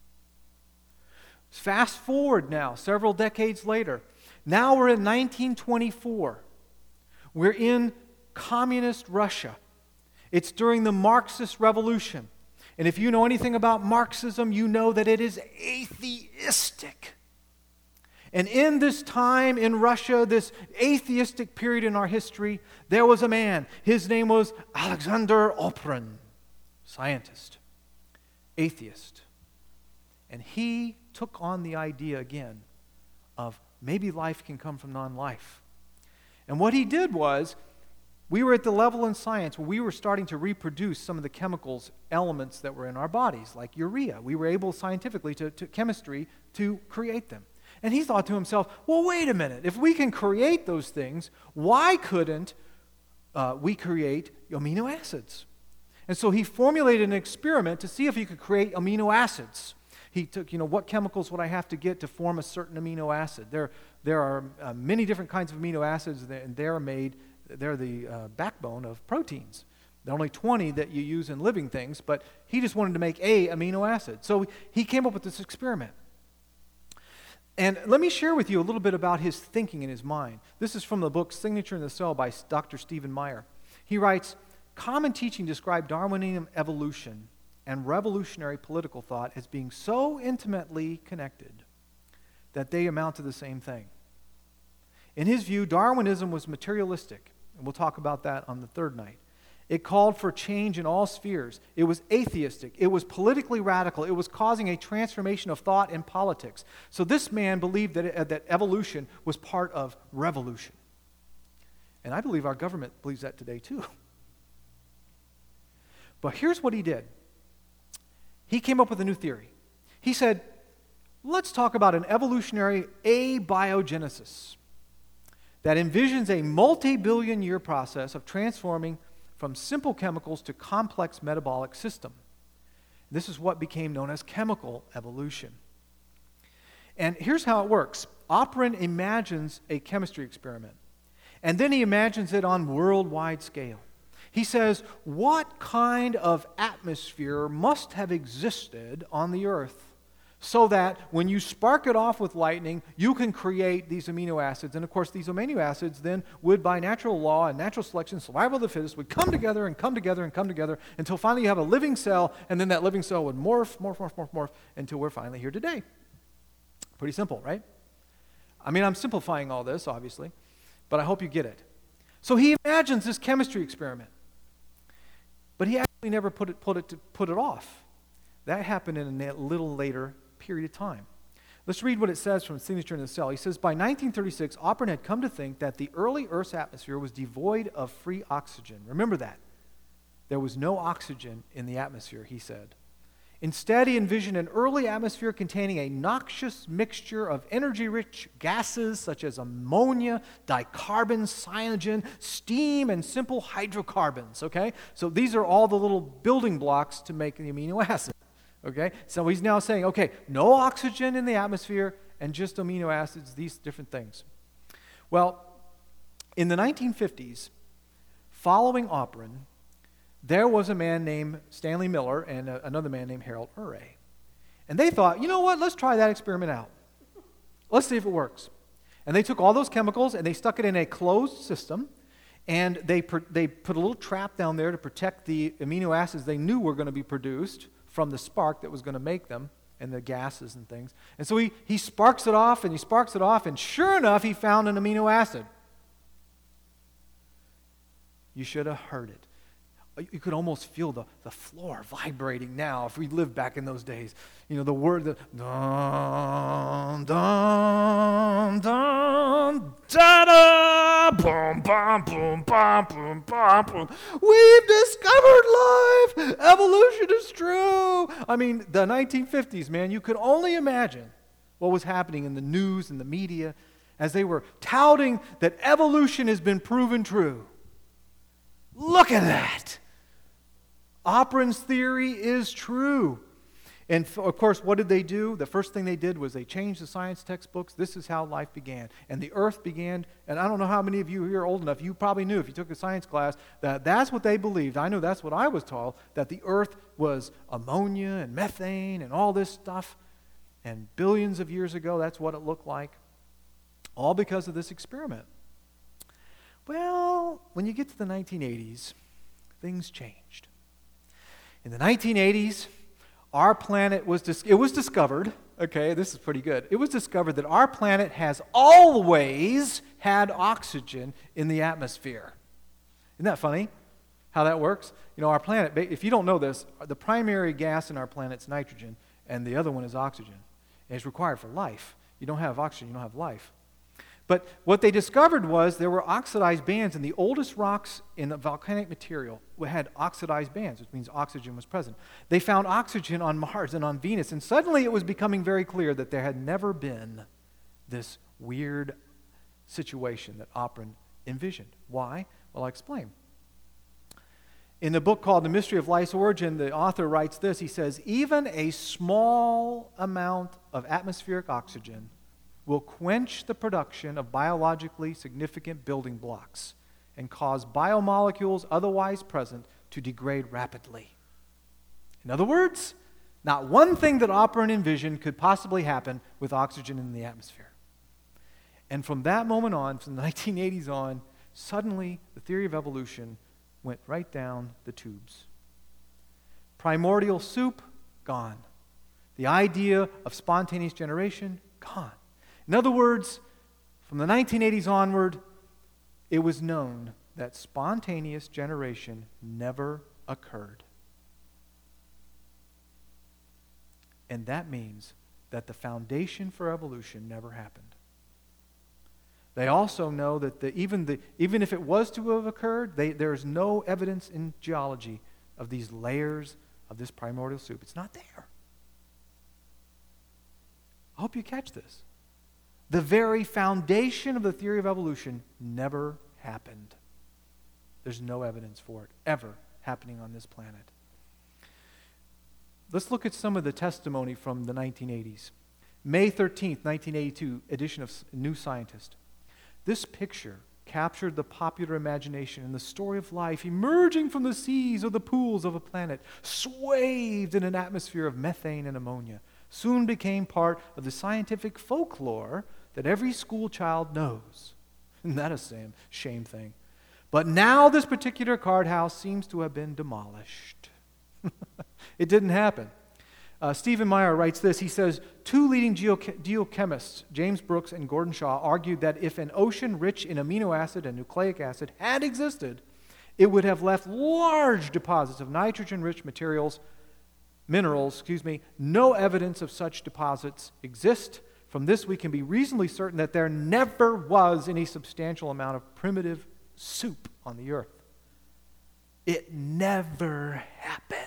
Fast forward now, several decades later. Now we're in nineteen twenty-four. We're in communist Russia. It's during the Marxist Revolution. And if you know anything about Marxism, you know that it is atheistic. And in this time in Russia, this atheistic period in our history, there was a man. His name was Alexander Oprin, scientist, atheist. And he took on the idea again of maybe life can come from non-life. And what he did was, we were at the level in science where we were starting to reproduce some of the chemicals, elements that were in our bodies, like urea. We were able scientifically to, to chemistry to create them. And he thought to himself, well, wait a minute. If we can create those things, why couldn't uh, we create amino acids? And so he formulated an experiment to see if he could create amino acids. He took, you know, what chemicals would I have to get to form a certain amino acid? There, there are uh, many different kinds of amino acids, that, and they're made, they're the uh, backbone of proteins. There are only twenty that you use in living things, but he just wanted to make a amino acid. So he came up with this experiment. And let me share with you a little bit about his thinking in his mind. This is from the book Signature in the Cell by Doctor Stephen Meyer. He writes, common teaching described Darwinian evolution and revolutionary political thought as being so intimately connected that they amount to the same thing. In his view, Darwinism was materialistic, and we'll talk about that on the third night. It called for change in all spheres. It was atheistic. It was politically radical. It was causing a transformation of thought and politics. So this man believed that, it, that evolution was part of revolution. And I believe our government believes that today too. But here's what he did. He came up with a new theory. He said, let's talk about an evolutionary abiogenesis that envisions a multi-billion year process of transforming from simple chemicals to complex metabolic system. This is what became known as chemical evolution. And here's how it works. Oprin imagines a chemistry experiment, and then he imagines it on worldwide scale. He says, what kind of atmosphere must have existed on the earth so that when you spark it off with lightning, you can create these amino acids. And of course, these amino acids then would, by natural law and natural selection, survival of the fittest, would come together and come together and come together until finally you have a living cell, and then that living cell would morph, morph, morph, morph, morph, until we're finally here today. Pretty simple, right? I mean, I'm simplifying all this, obviously, but I hope you get it. So he imagines this chemistry experiment, but he actually never put it, put it, to, put it off. That happened in a little later period of time. Let's read what it says from Signature in the Cell. He says, by nineteen thirty-six, Oprin had come to think that the early Earth's atmosphere was devoid of free oxygen. Remember that. There was no oxygen in the atmosphere, he said. Instead, he envisioned an early atmosphere containing a noxious mixture of energy-rich gases such as ammonia, dicarbon, cyanogen, steam, and simple hydrocarbons, okay? So these are all the little building blocks to make the amino acid. Okay, so he's now saying, okay, no oxygen in the atmosphere and just amino acids, these different things. Well, in the nineteen fifties, following Oprin, there was a man named Stanley Miller and a, another man named Harold Urey. And they thought, you know what, let's try that experiment out. Let's see if it works. And they took all those chemicals and they stuck it in a closed system, and they, per, they put a little trap down there to protect the amino acids they knew were going to be produced from the spark that was going to make them, and the gases and things. And so he, he sparks it off, and he sparks it off, and sure enough, he found an amino acid. You should have heard it. You could almost feel the, the floor vibrating now if we lived back in those days. You know, the word, the dun, dun, dun, da-da, boom, boom, boom, boom, boom, boom, boom. We've discovered life. Evolution is true. I mean, the nineteen fifties, man, you could only imagine what was happening in the news and the media as they were touting that evolution has been proven true. Look at that. Oprin's theory is true. And of course, what did they do? The first thing they did was they changed the science textbooks. This is how life began. And the earth began, and I don't know how many of you here are old enough, you probably knew if you took a science class that that's what they believed. I know that's what I was taught, that the earth was ammonia and methane and all this stuff. And billions of years ago, that's what it looked like. All because of this experiment. Well, when you get to the nineteen eighties, things changed. In the nineteen eighties, our planet was, dis- it was discovered, okay, this is pretty good. It was discovered that our planet has always had oxygen in the atmosphere. Isn't that funny how that works? You know, our planet, if you don't know this, the primary gas in our planet is nitrogen, and the other one is oxygen. And it's required for life. You don't have oxygen, you don't have life. But what they discovered was there were oxidized bands, and the oldest rocks in the volcanic material had oxidized bands, which means oxygen was present. They found oxygen on Mars and on Venus, and suddenly it was becoming very clear that there had never been this weird situation that Opren envisioned. Why? Well, I'll explain. In the book called The Mystery of Life's Origin, the author writes this. He says, even a small amount of atmospheric oxygen will quench the production of biologically significant building blocks and cause biomolecules otherwise present to degrade rapidly. In other words, not one thing that Opren envisioned could possibly happen with oxygen in the atmosphere. And from that moment on, from the nineteen eighties on, suddenly the theory of evolution went right down the tubes. Primordial soup, gone. The idea of spontaneous generation, gone. In other words, from the nineteen eighties onward, it was known that spontaneous generation never occurred. And that means that the foundation for evolution never happened. They also know that the, even, the, even if it was to have occurred, they, there is no evidence in geology of these layers of this primordial soup. It's not there. I hope you catch this. The very foundation of the theory of evolution never happened. There's no evidence for it ever happening on this planet. Let's look at some of the testimony from the nineteen eighties. May thirteenth, nineteen eighty-two, edition of New Scientist. This picture captured the popular imagination and the story of life emerging from the seas or the pools of a planet, swathed in an atmosphere of methane and ammonia, soon became part of the scientific folklore that every school child knows. Isn't that a shame, shame thing? But now this particular card house seems to have been demolished. It didn't happen. Uh, Stephen Meyer writes this. He says, two leading geoch- geochemists, James Brooks and Gordon Shaw, argued that if an ocean rich in amino acid and nucleic acid had existed, it would have left large deposits of nitrogen-rich materials, minerals, excuse me. No evidence of such deposits exist. From this, we can be reasonably certain that there never was any substantial amount of primitive soup on the earth. It never happened.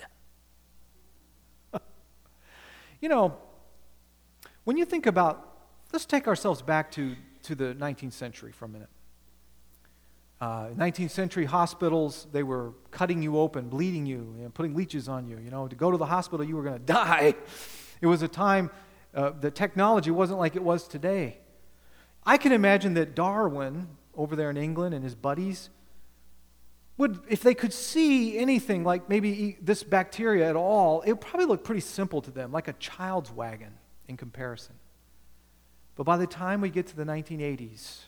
You know, when you think about, let's take ourselves back to, to the nineteenth century for a minute. Uh, nineteenth century hospitals, they were cutting you open, bleeding you, and putting leeches on you. You know, to go to the hospital, you were going to die. It was a time, uh, the technology wasn't like it was today. I can imagine that Darwin, over there in England, and his buddies, would, if they could see anything like maybe this bacteria at all, it would probably look pretty simple to them, like a child's wagon in comparison. But by the time we get to the nineteen eighties,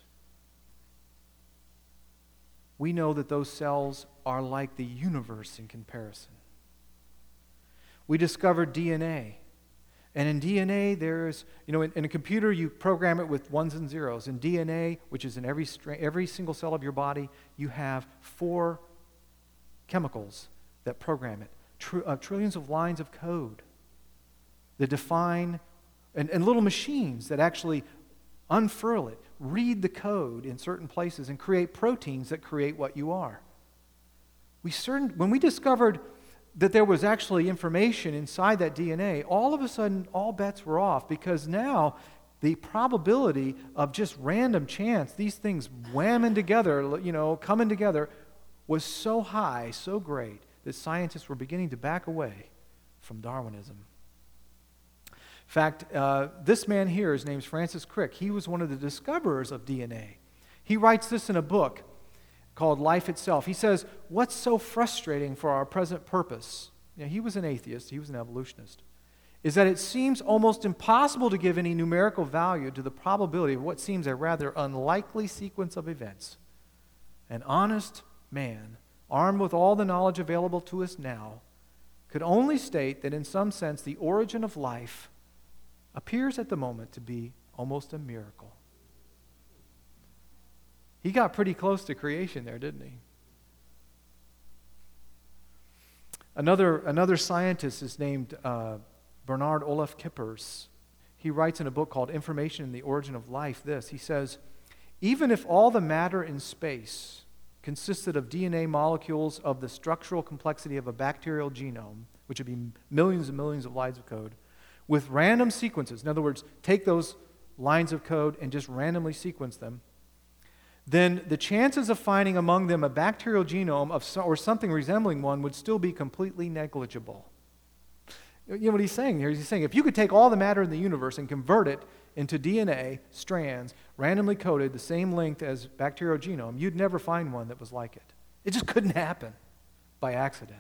we know that those cells are like the universe in comparison. We discovered D N A. And in D N A, there's, you know, in, in a computer, you program it with ones and zeros. In D N A, which is in every stra- every single cell of your body, you have four chemicals that program it. Tr- uh, trillions of lines of code that define, and, and little machines that actually unfurl it, read the code in certain places, and create proteins that create what you are. We certain, when we discovered that there was actually information inside that D N A, all of a sudden, all bets were off, because now the probability of just random chance, these things whamming together, you know, coming together, was so high, so great, that scientists were beginning to back away from Darwinism. In fact, uh, this man here, his name's Francis Crick. He was one of the discoverers of D N A. He writes this in a book called Life Itself. He says, what's so frustrating for our present purpose, you know, he was an atheist, he was an evolutionist, is that it seems almost impossible to give any numerical value to the probability of what seems a rather unlikely sequence of events. An honest man, armed with all the knowledge available to us now, could only state that in some sense the origin of life appears at the moment to be almost a miracle. He got pretty close to creation there, didn't he? Another, another scientist is named uh, Bernard Olaf Kippers. He writes in a book called Information in the Origin of Life this. He says, even if all the matter in space consisted of D N A molecules of the structural complexity of a bacterial genome, which would be millions and millions of lines of code, with random sequences, in other words, take those lines of code and just randomly sequence them, then the chances of finding among them a bacterial genome of so, or something resembling one would still be completely negligible. You know what he's saying here? He's saying if you could take all the matter in the universe and convert it into D N A strands, randomly coded, the same length as bacterial genome, you'd never find one that was like it. It just couldn't happen by accident.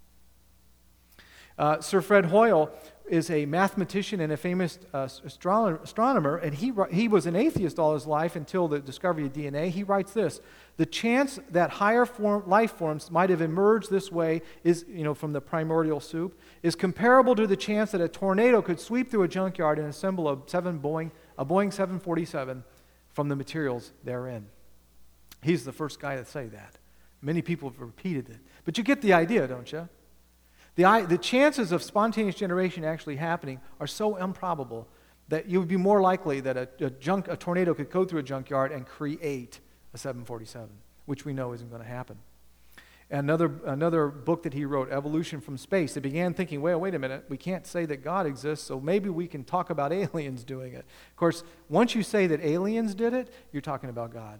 Uh, Sir Fred Hoyle is a mathematician and a famous uh, astro- astronomer, and he, he was an atheist all his life until the discovery of D N A. He writes this: the chance that higher form, life forms might have emerged this way is, you know, from the primordial soup, is comparable to the chance that a tornado could sweep through a junkyard and assemble a seven Boeing, a Boeing seven forty-seven from the materials therein. He's the first guy to say that. Many people have repeated it. But you get the idea, don't you? The, the chances of spontaneous generation actually happening are so improbable that you would be more likely that a, a, junk, a tornado could go through a junkyard and create a seven forty-seven, which we know isn't going to happen. And another, another book that he wrote, Evolution from Space, they began thinking, well, wait a minute, we can't say that God exists, so maybe we can talk about aliens doing it. Of course, once you say that aliens did it, you're talking about God.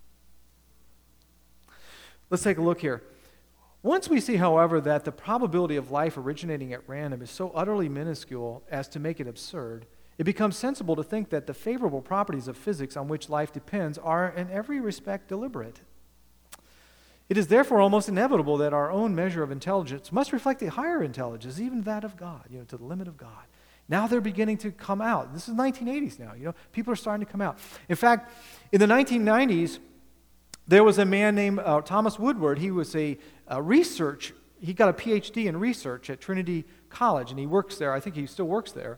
Let's take a look here. Once we see, however, that the probability of life originating at random is so utterly minuscule as to make it absurd, it becomes sensible to think that the favorable properties of physics on which life depends are in every respect deliberate. It is therefore almost inevitable that our own measure of intelligence must reflect a higher intelligence, even that of God, you know, to the limit of God. Now they're beginning to come out. This is nineteen eighties now, you know. People are starting to come out. In fact, in the nineteen nineties, there was a man named uh, Thomas Woodward. He was a, a research, he got a P H D in research at Trinity College, and he works there. I think he still works there.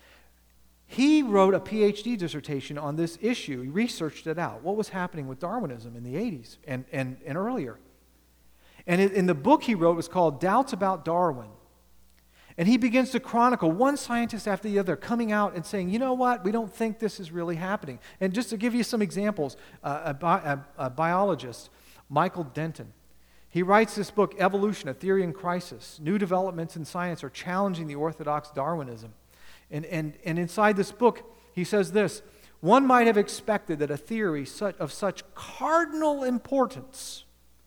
He wrote a P H D dissertation on this issue. He researched it out, what was happening with Darwinism in the eighties and, and, and earlier. And in, in the book he wrote was called Doubts About Darwin. And he begins to chronicle one scientist after the other coming out and saying, you know what, we don't think this is really happening. And just to give you some examples, uh, a, bi- a, a biologist, Michael Denton, he writes this book, Evolution, A Theory in Crisis. New developments in science are challenging the orthodox Darwinism. And, and, and inside this book, he says this: one might have expected that a theory such, of such cardinal importance,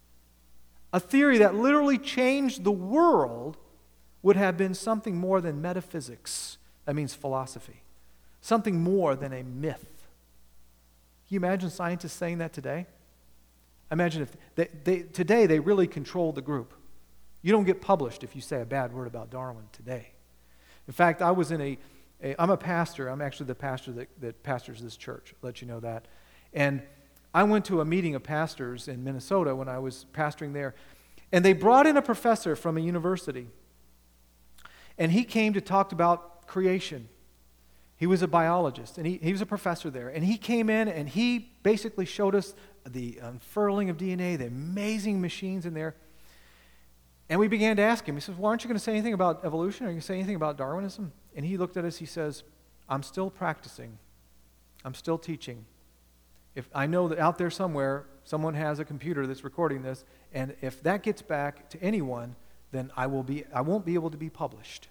a theory that literally changed the world, would have been something more than metaphysics. That means philosophy. Something more than a myth. Can you imagine scientists saying that today? Imagine if they, they, today they really control the group. You don't get published if you say a bad word about Darwin today. In fact, I was in a, a I'm a pastor. I'm actually the pastor that, that pastors this church. I'll let you know that. And I went to a meeting of pastors in Minnesota when I was pastoring there. And they brought in a professor from a university. And he came to talk about creation. He was a biologist, and he, he was a professor there. And he came in, and he basically showed us the unfurling of D N A, the amazing machines in there. And we began to ask him, he says, well, aren't you going to say anything about evolution? Are you going to say anything about Darwinism? And he looked at us, he says, I'm still practicing. I'm still teaching. If I know that out there somewhere, someone has a computer that's recording this, and if that gets back to anyone, then I will be I won't be able to be published.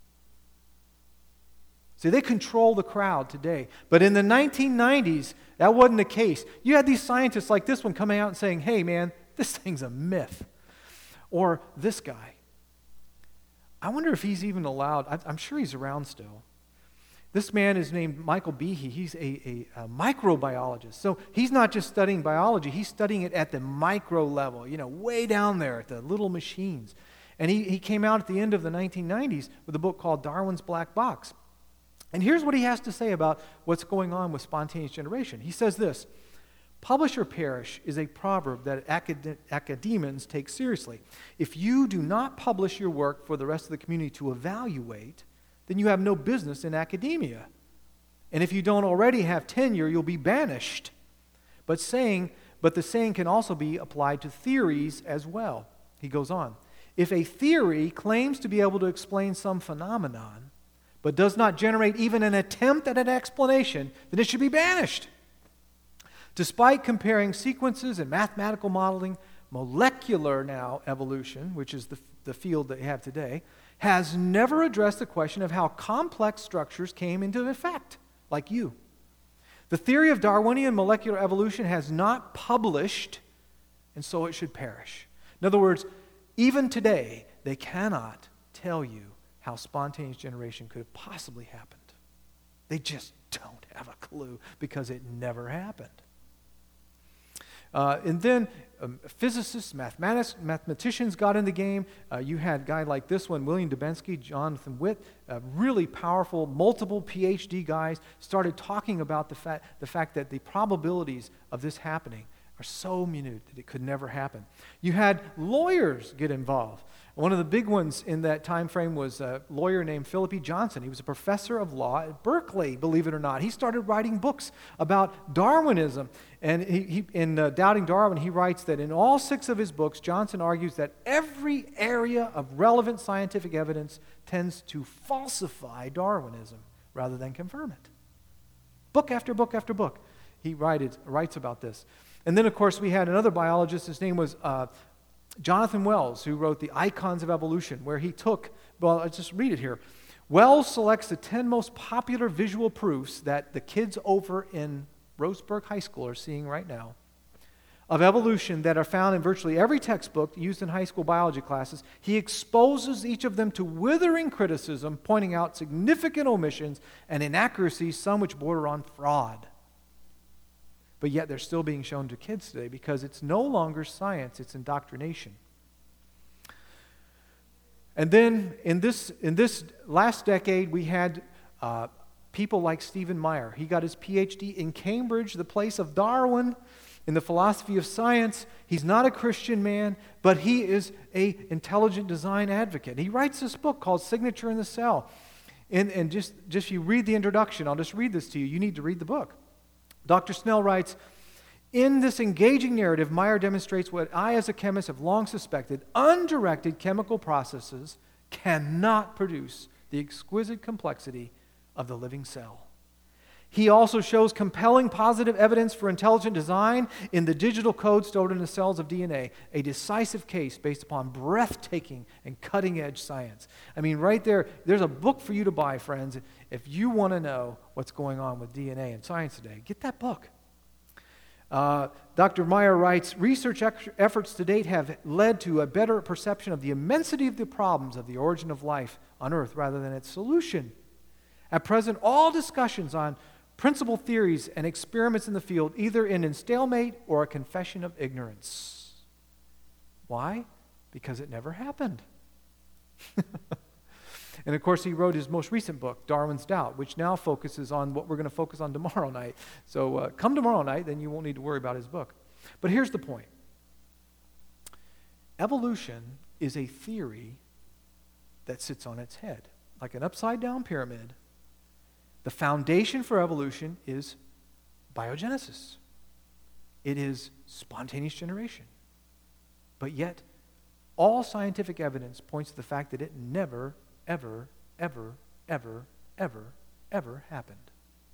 See, they control the crowd today. But in the nineteen nineties, that wasn't the case. You had these scientists like this one coming out and saying, hey man, this thing's a myth. Or this guy. I wonder if he's even allowed, I'm sure he's around still. This man is named Michael Behe. He's a, a, a microbiologist. So he's not just studying biology, he's studying it at the micro level, you know, way down there at the little machines. And he, he came out at the end of the nineteen nineties with a book called Darwin's Black Box. And here's what he has to say about what's going on with spontaneous generation. He says this: Publish or perish is a proverb that acad- academians take seriously. If you do not publish your work for the rest of the community to evaluate, then you have no business in academia. And if you don't already have tenure, you'll be banished. But saying, but the saying can also be applied to theories as well. He goes on. If a theory claims to be able to explain some phenomenon, but does not generate even an attempt at an explanation, then it should be banished. Despite comparing sequences and mathematical modeling, molecular now evolution, which is the, the field that you have today, has never addressed the question of how complex structures came into effect, like you. The theory of Darwinian molecular evolution has not published, and so it should perish. In other words, even today, they cannot tell you how spontaneous generation could have possibly happened. They just don't have a clue because it never happened. Uh, and then um, physicists, mathematics, mathematicians got in the game. Uh, you had a guy like this one, William Dubensky, Jonathan Witt, uh, really powerful, multiple P H D guys, started talking about the fact, the fact that the probabilities of this happening are so minute that it could never happen. You had lawyers get involved. One of the big ones in that time frame was a lawyer named Philip E. Johnson. He was a professor of law at Berkeley, believe it or not. He started writing books about Darwinism. And he, he, in uh, Doubting Darwin, he writes that in all six of his books, Johnson argues that every area of relevant scientific evidence tends to falsify Darwinism rather than confirm it. Book after book after book, he writed, writes about this. And then, of course, we had another biologist. His name was uh, Jonathan Wells, who wrote The Icons of Evolution, where he took, well, let's just read it here. Wells selects the ten most popular visual proofs that the kids over in Roseburg High School are seeing right now of evolution that are found in virtually every textbook used in high school biology classes. He exposes each of them to withering criticism, pointing out significant omissions and inaccuracies, some which border on fraud. But yet they're still being shown to kids today because it's no longer science, it's indoctrination. And then in this, in this last decade, we had uh, people like Stephen Meyer. He got his P H D in Cambridge, the place of Darwin, in the philosophy of science. He's not a Christian man, but he is an intelligent design advocate. He writes this book called Signature in the Cell. And, and just, just you read the introduction. I'll just read this to you. You need to read the book. Doctor Snell writes, in this engaging narrative, Meyer demonstrates what I as a chemist have long suspected. Undirected chemical processes cannot produce the exquisite complexity of the living cell. He also shows compelling positive evidence for intelligent design in the digital code stored in the cells of D N A, a decisive case based upon breathtaking and cutting-edge science. I mean, right there, there's a book for you to buy, friends. If you want to know what's going on with D N A and science today, get that book. Uh, Doctor Meyer writes, research ex- efforts to date have led to a better perception of the immensity of the problems of the origin of life on Earth rather than its solution. At present, all discussions on principal theories and experiments in the field either end in stalemate or a confession of ignorance. Why? Because it never happened. And of course, he wrote his most recent book, Darwin's Doubt, which now focuses on what we're going to focus on tomorrow night. So uh, come tomorrow night, then you won't need to worry about his book. But here's the point. Evolution is a theory that sits on its head, like an upside-down pyramid. The foundation for evolution is biogenesis. It is spontaneous generation. But yet, all scientific evidence points to the fact that it never, ever, ever, ever, ever, ever happened.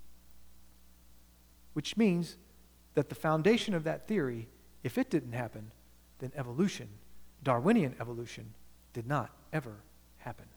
Which means that the foundation of that theory, if it didn't happen, then evolution, Darwinian evolution, did not ever happen.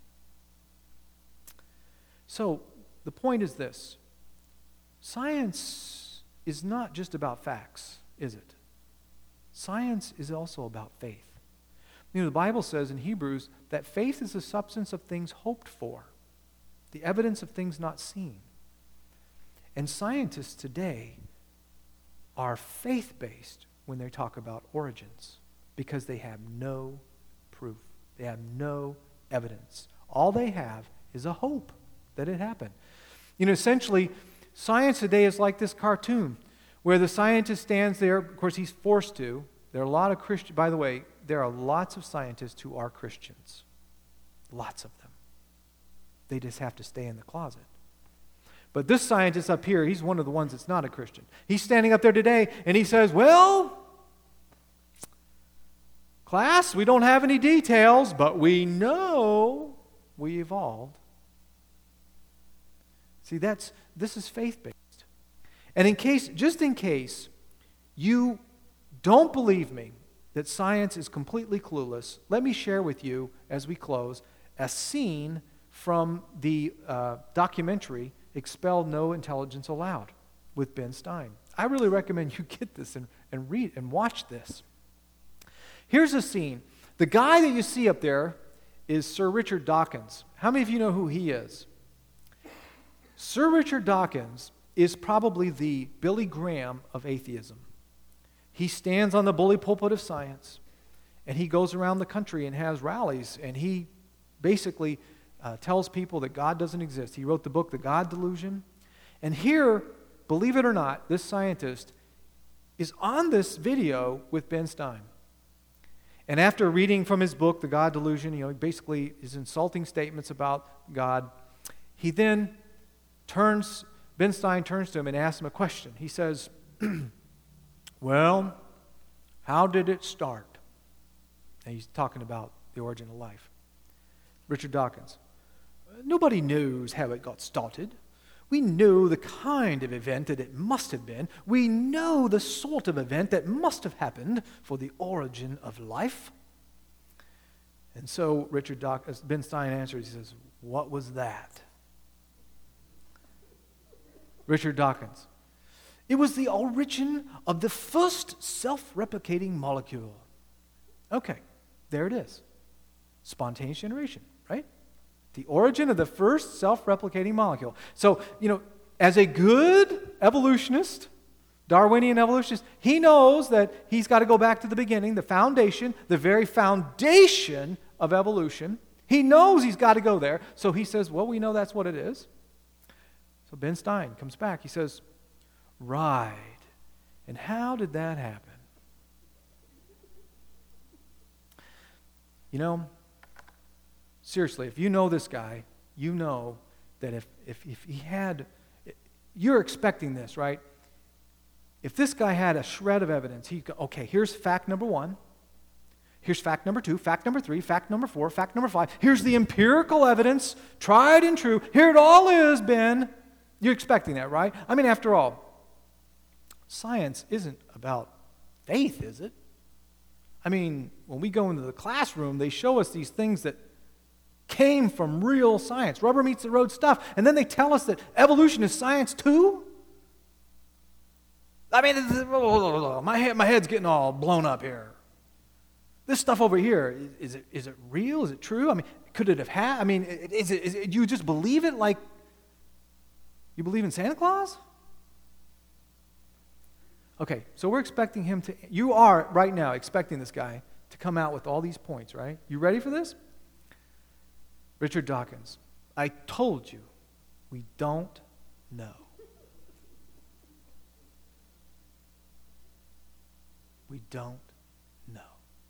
So, the point is this. Science is not just about facts, is it? Science is also about faith. You know, the Bible says in Hebrews that faith is the substance of things hoped for, the evidence of things not seen. And scientists today are faith-based when they talk about origins because they have no proof. They have no evidence. All they have is a hope that it happened. You know, essentially, science today is like this cartoon where the scientist stands there. Of course, he's forced to. There are a lot of Christians, by the way, there are lots of scientists who are Christians. Lots of them. They just have to stay in the closet. But this scientist up here, he's one of the ones that's not a Christian. He's standing up there today, and he says, well, class, we don't have any details, but we know we evolved. See, that's this is faith-based. And in case, just in case you don't believe me that science is completely clueless, let me share with you, as we close, a scene from the uh, documentary Expel No Intelligence Allowed with Ben Stein. I really recommend you get this and, and read and watch this. Here's a scene. The guy that you see up there is Sir Richard Dawkins. How many of you know who he is? Sir Richard Dawkins is probably the Billy Graham of atheism. He stands on the bully pulpit of science, and he goes around the country and has rallies, and he basically uh, tells people that God doesn't exist. He wrote the book, The God Delusion. And here, believe it or not, this scientist is on this video with Ben Stein. And after reading from his book, The God Delusion, you know, basically his insulting statements about God, he then turns, Ben Stein turns to him and asks him a question. He says, well, how did it start? And he's talking about the origin of life. Richard Dawkins, nobody knows how it got started. We know the kind of event that it must have been. We know the sort of event that must have happened for the origin of life. And so Richard Dawkins, Ben Stein answers, he says, what was that? Richard Dawkins, it was the origin of the first self-replicating molecule. Okay, there it is. Spontaneous generation, right? The origin of the first self-replicating molecule. So, you know, as a good evolutionist, Darwinian evolutionist, he knows that he's got to go back to the beginning, the foundation, the very foundation of evolution. He knows he's got to go there. So he says, well, we know that's what it is. So Ben Stein comes back. He says, right. And how did that happen? You know, seriously, if you know this guy, you know that if, if, if he had, you're expecting this, right? If this guy had a shred of evidence, he'd go, okay, here's fact number one. Here's fact number two, fact number three, fact number four, fact number five. Here's the empirical evidence, tried and true. Here it all is, Ben. You're expecting that, right? I mean, after all, science isn't about faith, is it? I mean, when we go into the classroom, they show us these things that came from real science, rubber meets the road stuff, and then they tell us that evolution is science too? I mean, my head, my head's getting all blown up here. This stuff over here, is it is it real? Is it true? I mean, could it have had? I mean, is it, is it, do you just believe it like you believe in Santa Claus? Okay, so we're expecting him to, you are right now expecting this guy to come out with all these points, right? You ready for this? Richard Dawkins, I told you, we don't know. We don't know.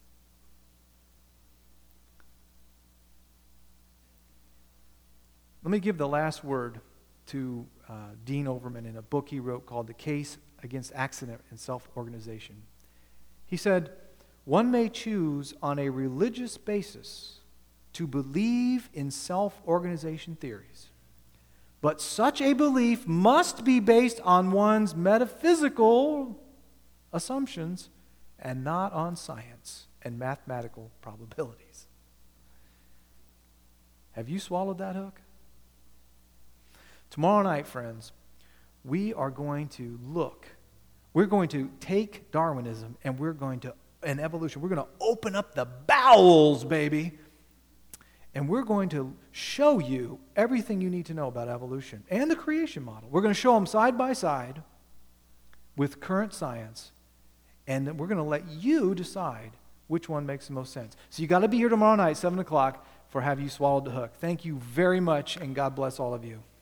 Let me give the last word to uh, Dean Overman in a book he wrote called The Case Against Accident and Self-Organization. He said, one may choose on a religious basis to believe in self-organization theories, but such a belief must be based on one's metaphysical assumptions and not on science and mathematical probabilities. Have you swallowed that hook? Tomorrow night, friends, we are going to look. We're going to take Darwinism and we're going to, and evolution, we're going to open up the bowels, baby. And we're going to show you everything you need to know about evolution and the creation model. We're going to show them side by side with current science. And we're going to let you decide which one makes the most sense. So you got to be here tomorrow night, seven o'clock, for Have You Swallowed the Hook. Thank you very much, and God bless all of you.